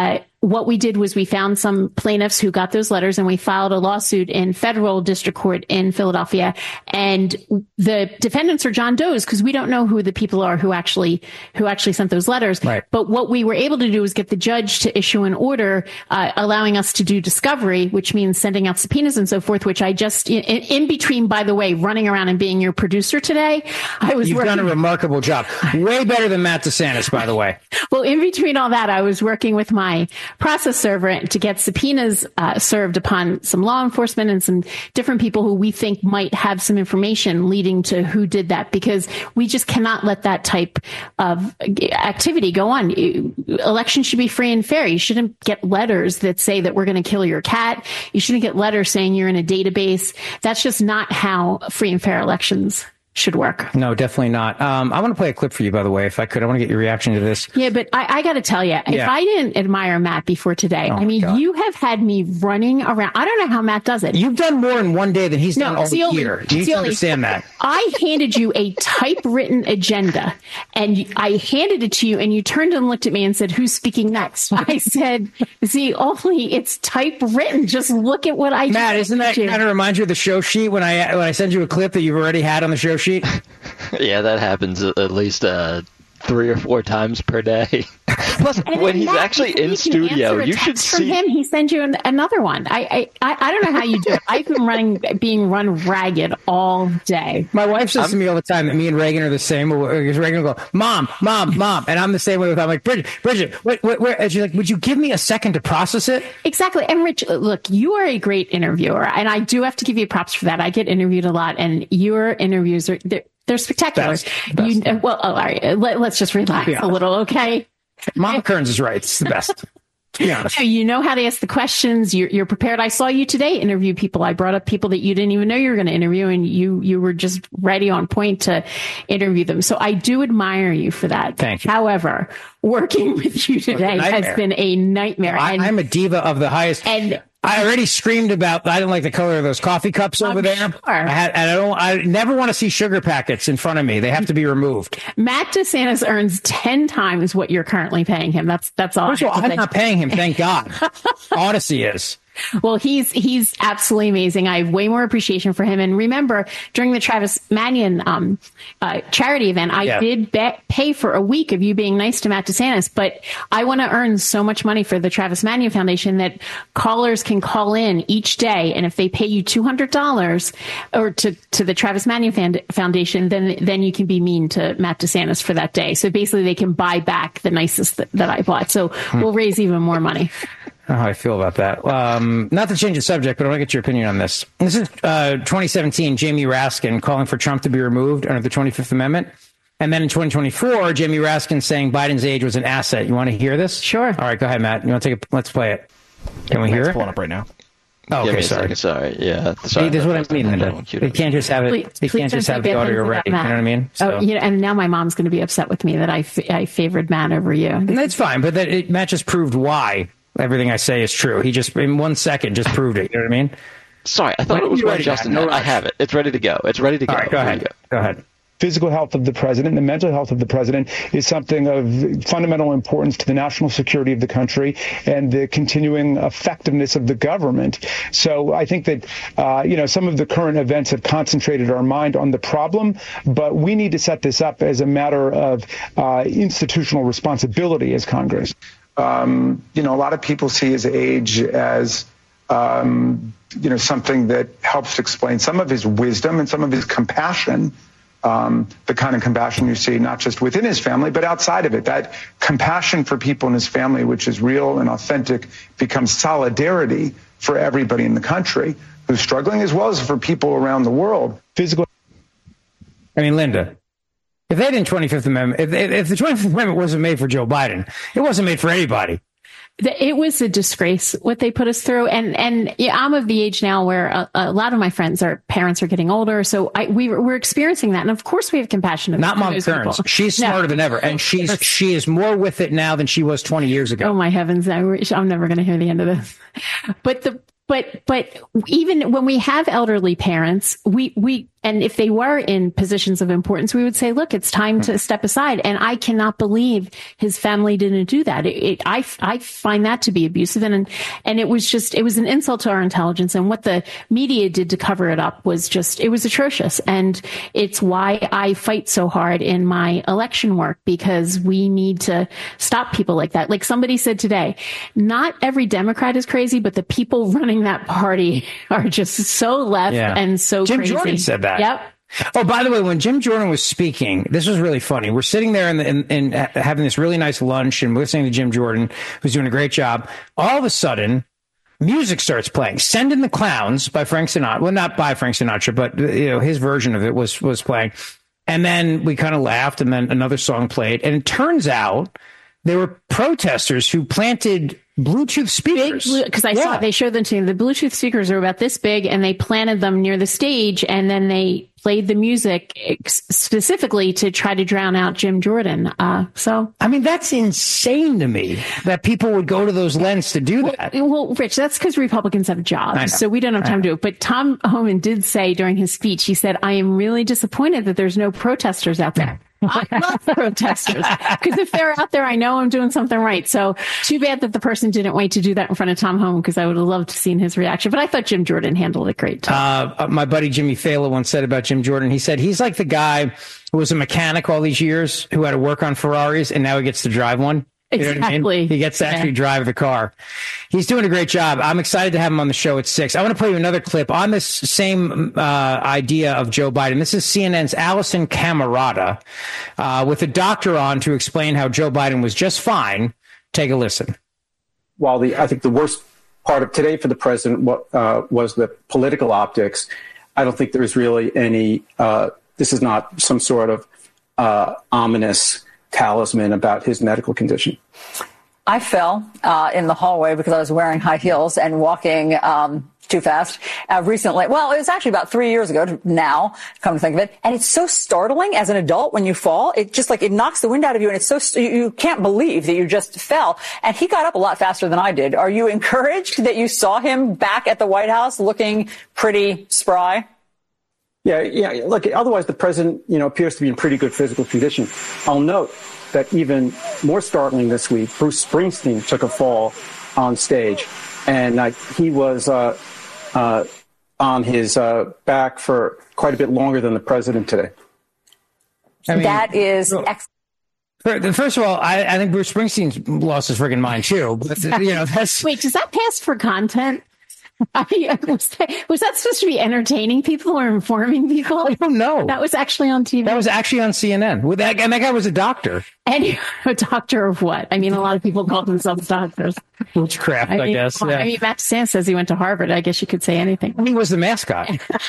what we did was we found some plaintiffs who got those letters, and we filed a lawsuit in federal district court in Philadelphia. And the defendants are John Doe's, because we don't know who the people are who actually who actually sent those letters. Right. But what we were able to do was get the judge to issue an order uh, allowing us to do discovery, which means sending out subpoenas and so forth, which I just, in, in between, by the way, running around and being your producer today, I was You've working. done a remarkable job. Way better than Matt DeSantis, by the way. Well, in between all that, I was working with my process server to get subpoenas uh, served upon some law enforcement and some different people who we think might have some information leading to who did that, because we just cannot let that type of activity go on. Elections should be free and fair. You shouldn't get letters that say that we're going to kill your cat. You shouldn't get letters saying you're in a database. That's just not how free and fair elections should work. No, definitely not. Um, I want to play a clip for you, by the way, if I could. I want to get your reaction to this. Yeah, but I, I got to tell you, Yeah. if I didn't admire Matt before today, Oh, I mean, God. you have had me running around. I don't know how Matt does it. You've done more in one day than he's No, done all Zioli, year. You need to Zioli, understand that. I handed you a typewritten agenda, and you- I handed it to you, and you turned and looked at me and said, "Who's speaking next?" I said, "See, only it's typewritten. Just look at what I." Matt, just isn't that you. kind of remind you of the show sheet when I when I send you a clip that you've already had on the show sheet? Yeah, that happens at least uh, three or four times per day. Plus, And when then he's Matt, actually you can in studio, answer a you should text from see. him. He sends you an, another one. I, I I don't know how you do it. I've been running, being run ragged all day. My wife says to me all the time that me and Reagan are the same. Because Reagan will go, "Mom, mom, mom," and I'm the same way with her. I'm like, "Bridget, Bridget, what, what, where?" And she's like, "Would you give me a second to process it?" Exactly. And Rich, look, you are a great interviewer, and I do have to give you props for that. I get interviewed a lot, and your interviews are they're, they're spectacular. Best, best. You, uh, well, oh, all right. Let, let's just relax Yeah. a little, okay? Mama Kearns is right. It's the best. To be honest. So you know how to ask the questions. You're, you're prepared. I saw you today interview people. I brought up people that you didn't even know you were going to interview, and you you were just ready on point to interview them. So I do admire you for that. Thank you. However, working with you today Nightmare. has been a nightmare. I, and, I'm a diva of the highest. and I already screamed about I didn't like the color of those coffee cups over I'm there. sure. I had and I don't I never want to see sugar packets in front of me. They have to be removed. Matt DeSantis earns ten times what you're currently paying him. That's that's all. First of I all, have to I'm say. not paying him, thank God. Odyssey is. Well, he's he's absolutely amazing. I have way more appreciation for him. And remember, during the Travis Manion um, uh, charity event, I Yeah. did be- pay for a week of you being nice to Matt DeSantis. But I want to earn so much money for the Travis Manion Foundation that callers can call in each day, and if they pay you two hundred dollars or to to the Travis Manion Fand- Foundation, then then you can be mean to Matt DeSantis for that day. So basically, they can buy back the nicest that, that I bought. So we'll raise even more money. I don't know how I feel about that. Um, not to change the subject, but I want to get your opinion on this. This is uh, twenty seventeen, Jamie Raskin calling for Trump to be removed under the twenty-fifth Amendment. And then in twenty twenty-four, Jamie Raskin saying Biden's age was an asset. You want to hear this? Sure. All right, go ahead, Matt. You want to take a, let's play it. Can we hear it? pulling up right now. Oh, Give okay, me a sorry. second, sorry. Yeah, sorry. See, this is what about I mean, that. Linda. They can't just have it. Please- they please can't just don't have say the bad audio things ready. about You know Matt. what I mean? Oh, you know, and now my mom's going to be upset with me that I, f- I favored Matt over you. That's fine, but that it, Matt just proved why everything I say is true. He just, in one second, just proved it. You know what I mean? Sorry, I thought When it was you one ready, Justin. Matt, no I rush. have it. It's ready to go. It's ready to go. All right, go Here we ahead. Go ahead. Physical health of the president, the mental health of the president is something of fundamental importance to the national security of the country and the continuing effectiveness of the government. So I think that, uh, you know, some of the current events have concentrated our mind on the problem, but we need to set this up as a matter of uh, institutional responsibility as Congress. Um, you know, a lot of people see his age as Um, you know, something that helps explain some of his wisdom and some of his compassion, um, the kind of compassion you see not just within his family, but outside of it. That compassion for people in his family, which is real and authentic, becomes solidarity for everybody in the country who's struggling, as well as for people around the world. Physical. I mean, Linda, if they didn't twenty-fifth Amendment, if, if the twenty-fifth Amendment wasn't made for Joe Biden, it wasn't made for anybody. It was a disgrace what they put us through. And, and yeah, I'm of the age now where a, a lot of my friends, our parents are getting older. So I, we, we're experiencing that. And of course we have compassion. Not for Mom those Kearns. people. She's No. smarter than ever. And she's, she is more with it now than she was twenty years ago. Oh my heavens. I wish, I'm never going to hear the end of this. But the, but, but even when we have elderly parents, we, we, And if they were in positions of importance, we would say, look, it's time to step aside. And I cannot believe his family didn't do that. It, it, I, I find that to be abusive. And, and it was just, it was an insult to our intelligence. And what the media did to cover it up was just, it was atrocious. And it's why I fight so hard in my election work, because we need to stop people like that. Like somebody said today, not every Democrat is crazy, but the people running that party are just so left Yeah. and so Jim crazy. Jordan said that. Yep. Oh, by the way, when Jim Jordan was speaking, this was really funny. We're sitting there and in, in, in, having this really nice lunch and listening to Jim Jordan, who's doing a great job. All of a sudden, music starts playing. "Send in the Clowns" by Frank Sinatra. Well, not by Frank Sinatra, but you know his version of it was was playing. And then we kind of laughed, and then another song played. And it turns out there were protesters who planted Bluetooth speakers. Because I yeah. saw it. They showed them to me. The Bluetooth speakers are about this big, and they planted them near the stage, and then they played the music ex- specifically to try to drown out Jim Jordan. Uh, so, I mean, that's insane to me that people would go to those lengths to do that. Well, well Rich, that's because Republicans have jobs, so we don't have time to do it. But Tom Homan did say during his speech, he said, "I am really disappointed that there's no protesters out there." I love protesters, because if they're out there, I know I'm doing something right. So too bad that the person didn't wait to do that in front of Tom Homan, because I would have loved to seen his reaction. But I thought Jim Jordan handled it great too. Uh, my buddy Jimmy Fallon once said about Jim Jordan, he said he's like the guy who was a mechanic all these years who had to work on Ferraris, and now he gets to drive one. You know Exactly. what I mean? He gets to actually Yeah. drive the car. He's doing a great job. I'm excited to have him on the show at six. I want to play you another clip on this same uh, idea of Joe Biden. This is C N N's Allison Camerata uh, with a doctor on to explain how Joe Biden was just fine. Take a listen. While the I think the worst part of today for the president uh, was the political optics, I don't think there is really any. Uh, this is not some sort of uh, ominous talisman about his medical condition. I fell uh, in the hallway because I was wearing high heels and walking um, too fast uh, recently. Well, it was actually about three years ago now, come to think of it. And it's so startling as an adult when you fall. It just like it knocks the wind out of you. And it's so you, you can't believe that you just fell. And he got up a lot faster than I did. Are you encouraged that you saw him back at the White House looking pretty spry? Yeah, yeah. Look, otherwise the president, you know, appears to be in pretty good physical condition. I'll note that even more startling this week, Bruce Springsteen took a fall on stage, and uh, he was uh, uh, on his uh, back for quite a bit longer than the president today. I mean, that is excellent. First of all, I, I think Bruce Springsteen's lost his friggin' mind too. But, you know, that's Wait, does that pass for content? I, was, that, was that supposed to be entertaining people or informing people? I don't know. That was actually on T V. That was actually on C N N. With that, and that guy was a doctor. And a doctor of what? I mean, a lot of people call themselves doctors. Witchcraft, I, I, mean, guess. well, Yeah. I mean, Matt DeSantis says he went to Harvard. I guess you could say anything. He was the mascot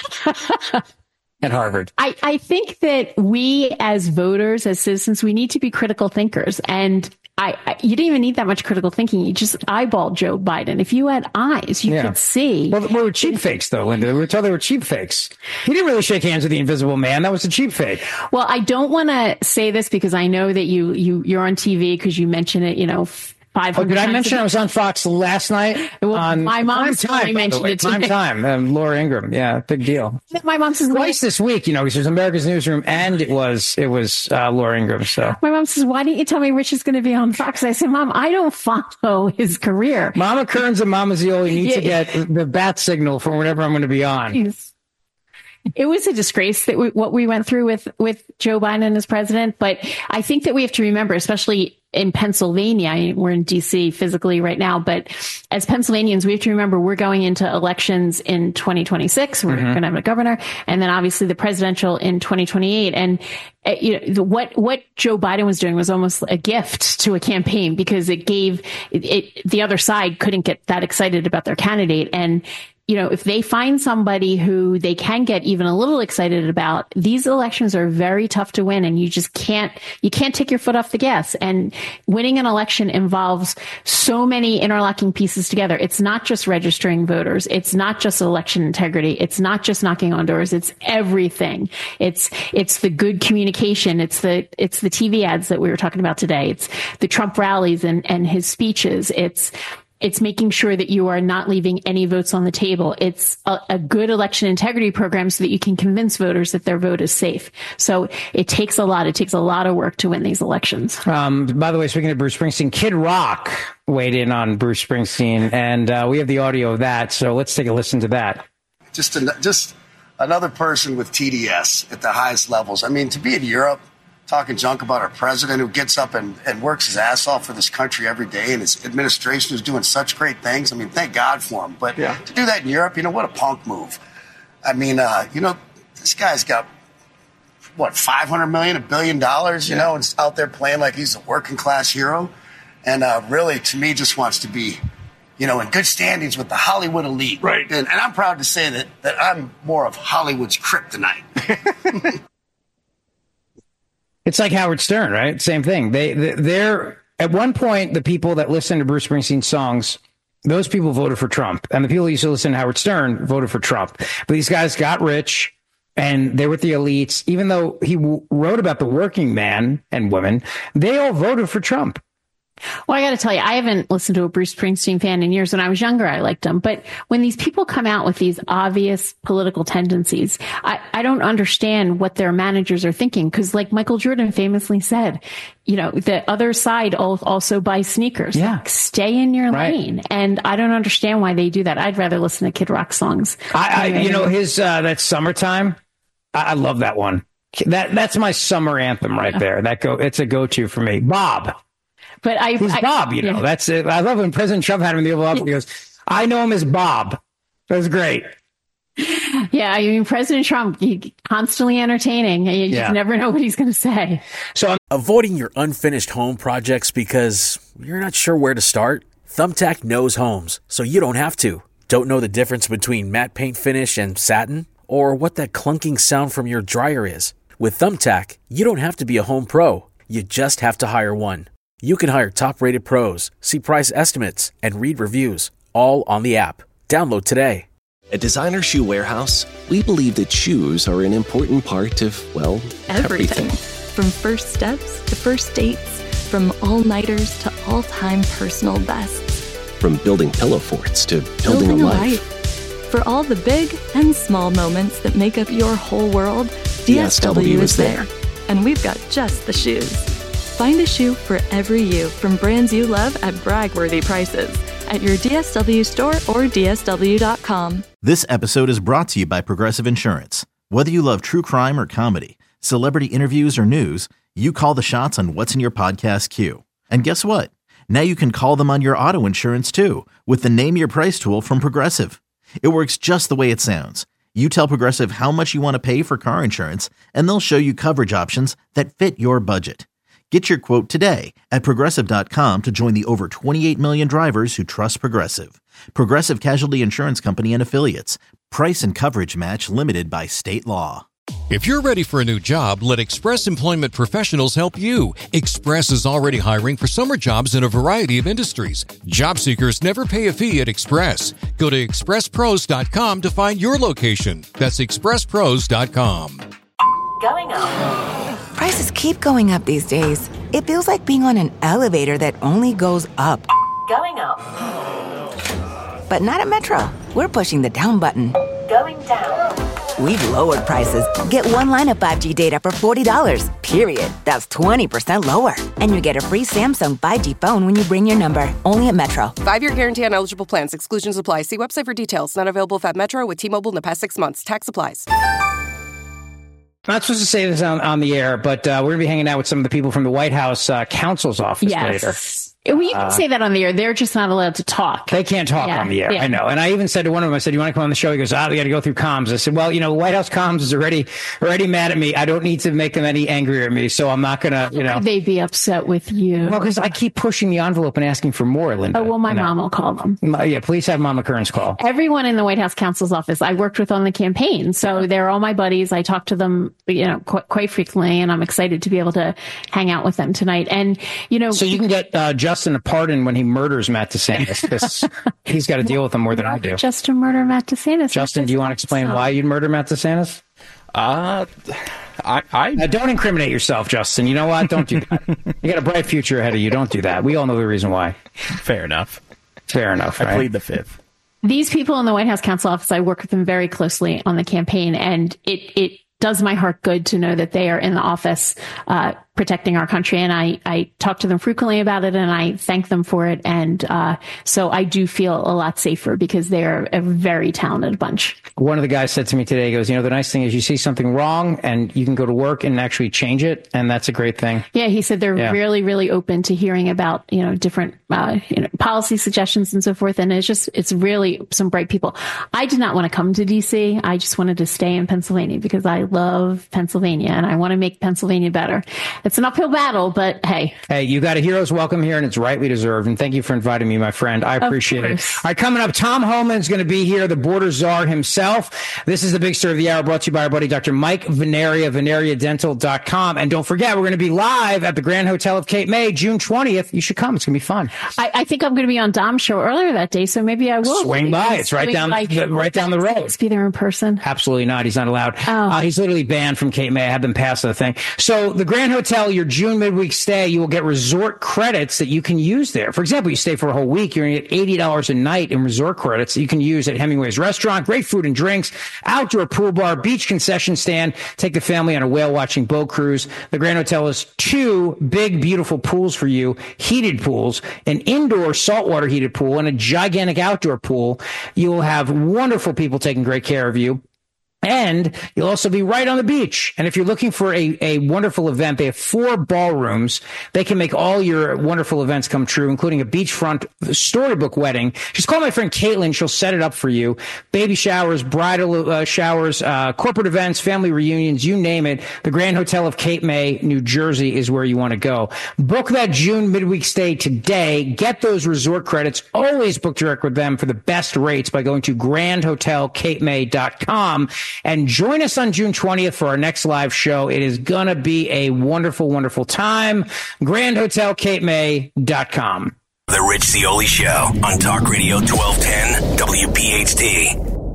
at Harvard. I, I think that we as voters, as citizens, we need to be critical thinkers. And I, I you didn't even need that much critical thinking. You just eyeballed Joe Biden. If you had eyes, you Yeah. could see. Well, they were cheap fakes, though, Linda. We were told they were cheap fakes. He didn't really shake hands with the Invisible Man. That was a cheap fake. Well, I don't want to say this because I know that you, you, you're on T V because you mention it, you know, five hundred Oh, did I times mention a I was on Fox last night? Well, on my mom Prime certainly Time, by the mentioned way. it to Prime me. Time. Um, Laura Ingraham. Yeah, big deal. My mom says, Twice this week, you know, because there's America's Newsroom, and it was it was uh, Laura Ingraham. So My mom says, why didn't you tell me Rich is going to be on Fox? I said, Mom, I don't follow his career. Mama Kearns and Mama Zioli need Yeah. to get the bat signal for whenever I'm going to be on. Jeez. It was a disgrace that we, what we went through with, with Joe Biden as president. But I think that we have to remember, especially in Pennsylvania, I mean, we're in D C physically right now, but as Pennsylvanians, we have to remember we're going into elections in twenty twenty-six. We're Mhm. going to have a governor, and then obviously the presidential in twenty twenty-eight. And uh, you know, the, what what Joe Biden was doing was almost a gift to a campaign because it gave it, it the other side couldn't get that excited about their candidate. And you know, if they find somebody who they can get even a little excited about, these elections are very tough to win, and you just can't, you can't take your foot off the gas. And winning an election involves so many interlocking pieces together. It's not just registering voters. It's not just election integrity. It's not just knocking on doors. It's everything. It's, it's the good communication. It's the, it's the T V ads that we were talking about today. It's the Trump rallies and, and his speeches. It's, It's making sure that you are not leaving any votes on the table. It's a, a good election integrity program so that you can convince voters that their vote is safe. So it takes a lot. It takes a lot of work to win these elections. Um, by the way, speaking of Bruce Springsteen, Kid Rock weighed in on Bruce Springsteen, and uh, we have the audio of that. So let's take a listen to that. Just, an, just another person with T D S at the highest levels. I mean, to be in Europe, talking junk about our president who gets up and, and works his ass off for this country every day, and his administration is doing such great things. I mean, thank God for him. But yeah. to do that in Europe, you know, what a punk move. I mean, uh, you know, this guy's got, what, five hundred million dollars, a billion dollars, you yeah. know, and out there playing like he's a working class hero. And uh, really, to me, just wants to be, you know, in good standings with the Hollywood elite. Right. And, and I'm proud to say that, that I'm more of Hollywood's kryptonite. It's like Howard Stern, right? Same thing. They, they, they're at one point, the people that listen to Bruce Springsteen's songs, those people voted for Trump. And the people who used to listen to Howard Stern voted for Trump. But these guys got rich and they were with the elites. Even though he w- wrote about the working man and women, they all voted for Trump. Well, I got to tell you, I haven't listened to a Bruce Springsteen fan in years. When I was younger, I liked him. But when these people come out with these obvious political tendencies, I, I don't understand what their managers are thinking. Because like Michael Jordan famously said, you know, the other side also buys sneakers. Yeah. Like, stay in your right. lane. And I don't understand why they do that. I'd rather listen to Kid Rock songs. I, I you know, his uh, that Summertime, I, I love that one. That That's my summer anthem right yeah. there. That go, It's a go-to for me. Bob. But I, He's I, Bob, you know, yeah. that's it. I love when President Trump had him in the Oval Office. He goes, I know him as Bob. That was great. Yeah, I mean, President Trump, he, constantly entertaining. You yeah. just never know what he's going to say. So, I'm- avoiding your unfinished home projects because you're not sure where to start? Thumbtack knows homes, so you don't have to. Don't know the difference between matte paint finish and satin? Or what that clunking sound from your dryer is? With Thumbtack, you don't have to be a home pro. You just have to hire one. You can hire top-rated pros, see price estimates, and read reviews, all on the app. Download today. At Designer Shoe Warehouse, we believe that shoes are an important part of, well, everything. everything. From first steps to first dates, from all-nighters to all-time personal bests. From building pillow forts to building, building a, a life. life. For all the big and small moments that make up your whole world, D S W, D S W is there. And we've got just the shoes. Find a shoe for every you from brands you love at brag-worthy prices at your D S W store or D S W dot com. This episode is brought to you by Progressive Insurance. Whether you love true crime or comedy, celebrity interviews or news, you call the shots on what's in your podcast queue. And guess what? Now you can call them on your auto insurance too with the Name Your Price tool from Progressive. It works just the way it sounds. You tell Progressive how much you want to pay for car insurance, and they'll show you coverage options that fit your budget. Get your quote today at Progressive dot com to join the over twenty-eight million drivers who trust Progressive. Progressive Casualty Insurance Company and Affiliates. Price and coverage match limited by state law. If you're ready for a new job, let Express Employment Professionals help you. Express is already hiring for summer jobs in a variety of industries. Job seekers never pay a fee at Express. Go to Express Pros dot com to find your location. That's Express Pros dot com. Going up. Prices keep going up these days. It feels like being on an elevator that only goes up. Going up. But not at Metro. We're pushing the down button. Going down. We've lowered prices. Get one line of five G data for forty dollars, period. That's twenty percent lower. And you get a free Samsung five G phone when you bring your number. Only at Metro. Five-year guarantee on eligible plans. Exclusions apply. See website for details. Not available at Metro with T-Mobile in the past six months. Tax applies. I'm not supposed to say this on, on the air, but uh, we're going to be hanging out with some of the people from the White House uh, counsel's office yes. later. Well, you can uh, say that on the air. They're just not allowed to talk. They can't talk yeah, on the air. Yeah. I know. And I even said to one of them, I said, you want to come on the show? He goes, ah, we got to go through comms. I said, well, you know, White House comms is already already mad at me. I don't need to make them any angrier at me. So I'm not going to, you know. They'd be upset with you. Well, because I keep pushing the envelope and asking for more, Linda. Oh, well, my you know? mom will call them. Yeah, please have Mama Kern's call. Everyone in the White House counsel's office I worked with on the campaign. So they're all my buddies. I talk to them, you know, quite, quite frequently, and I'm excited to be able to hang out with them tonight. And, you know. So you can get uh, Justin a pardon when he murders Matt DeSantis, because he's got to deal with him more than I do. Just to murder Matt DeSantis. Justin, do you want to explain why you'd murder Matt DeSantis? Uh, I, I now, don't incriminate yourself, Justin. You know what? Don't do that. You got a bright future ahead of you. Don't do that. We all know the reason why. Fair enough. Fair enough. I right? plead the fifth. These people in the White House counsel office, I work with them very closely on the campaign, and it, it does my heart good to know that they are in the office uh, protecting our country. And I, I talk to them frequently about it, and I thank them for it. And uh, so I do feel a lot safer because they're a very talented bunch. One of the guys said to me today, he goes, you know, the nice thing is you see something wrong and you can go to work and actually change it. And that's a great thing. Yeah, he said they're Yeah. really, really open to hearing about, you know, different uh, you know, policy suggestions and so forth. And it's just, it's really some bright people. I did not want to come to D C. I just wanted to stay in Pennsylvania because I love Pennsylvania and I want to make Pennsylvania better. It's an uphill battle, but hey. Hey, you got a hero's welcome here, and it's rightly deserved. And thank you for inviting me, my friend. I appreciate it. All right, coming up, Tom Homan's going to be here, the border czar himself. This is the big story of the hour, brought to you by our buddy, Doctor Mike Veneria, veneria dental dot com. And don't forget, we're going to be live at the Grand Hotel of Cape May, June twentieth. You should come. It's going to be fun. I, I think I'm going to be on Dom's show earlier that day, so maybe I will. Swing by. It's right Swing down, by. the, right down the road. Let's be there in person. Absolutely not. He's not allowed. Oh. Uh, he's literally banned from Cape May. I have them pass the thing. So the Grand Hotel, your June midweek stay, you will get resort credits that you can use there. For example, you stay for a whole week, you're going to get eighty dollars a night in resort credits that you can use at Hemingway's restaurant. Great food and drinks, outdoor pool bar, beach concession stand. Take the family on a whale watching boat cruise. The Grand Hotel has two big, beautiful pools for you, heated pools, an indoor saltwater heated pool, and a gigantic outdoor pool. You will have wonderful people taking great care of you. And you'll also be right on the beach. And if you're looking for a, a wonderful event, they have four ballrooms. They can make all your wonderful events come true, including a beachfront storybook wedding. Just call my friend Caitlin. She'll set it up for you. Baby showers, bridal uh, showers, uh, corporate events, family reunions, you name it. The Grand Hotel of Cape May, New Jersey is where you want to go. Book that June midweek stay today. Get those resort credits. Always book direct with them for the best rates by going to grand hotel cape may dot com. And join us on June twentieth for our next live show. It is going to be a wonderful, wonderful time. grand hotel cape may dot com. The Rich Zeoli Show on Talk Radio twelve ten W P H T.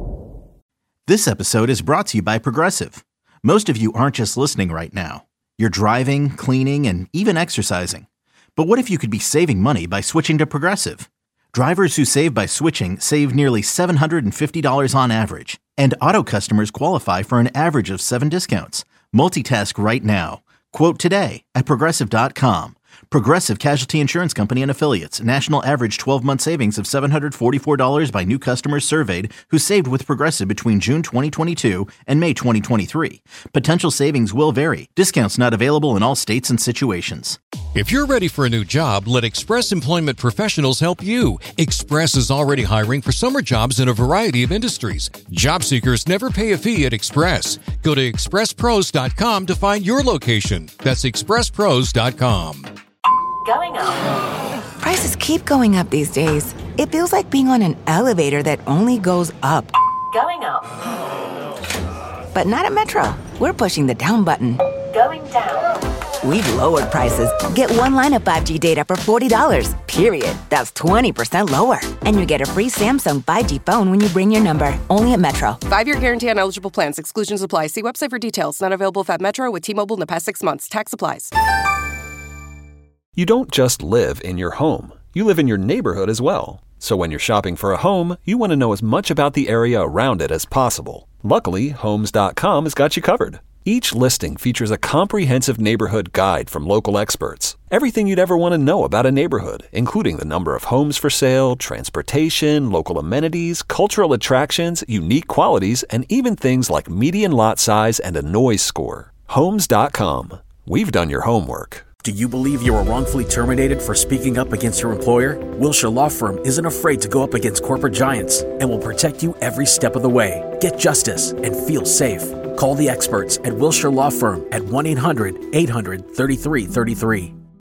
This episode is brought to you by Progressive. Most of you aren't just listening right now. You're driving, cleaning, and even exercising. But what if you could be saving money by switching to Progressive? Drivers who save by switching save nearly seven hundred fifty dollars on average. And auto customers qualify for an average of seven discounts. Multitask right now. Quote today at Progressive dot com. Progressive Casualty Insurance Company and Affiliates. National average twelve-month savings of seven hundred forty-four dollars by new customers surveyed who saved with Progressive between June twenty twenty-two and May twenty twenty-three. Potential savings will vary. Discounts not available in all states and situations. If you're ready for a new job, let Express Employment Professionals help you. Express is already hiring for summer jobs in a variety of industries. Job seekers never pay a fee at Express. Go to express pros dot com to find your location. That's express pros dot com. Going up. Prices keep going up these days. It feels like being on an elevator that only goes up. Going up. But not at Metro. We're pushing the down button. Going down. We've lowered prices. Get one line of five G data for forty dollars, period. That's twenty percent lower. And you get a free Samsung five G phone when you bring your number. Only at Metro. Five-year guarantee on eligible plans. Exclusions apply. See website for details. Not available at Metro with T-Mobile in the past six months. Tax applies. You don't just live in your home. You live in your neighborhood as well. So when you're shopping for a home, you want to know as much about the area around it as possible. Luckily, Homes dot com has got you covered. Each listing features a comprehensive neighborhood guide from local experts. Everything you'd ever want to know about a neighborhood, including the number of homes for sale, transportation, local amenities, cultural attractions, unique qualities, and even things like median lot size and a noise score. Homes dot com. We've done your homework. Do you believe you were wrongfully terminated for speaking up against your employer? Wilshire Law Firm isn't afraid to go up against corporate giants and will protect you every step of the way. Get justice and feel safe. Call the experts at Wilshire Law Firm at one eight hundred eight hundred thirty-three thirty-three.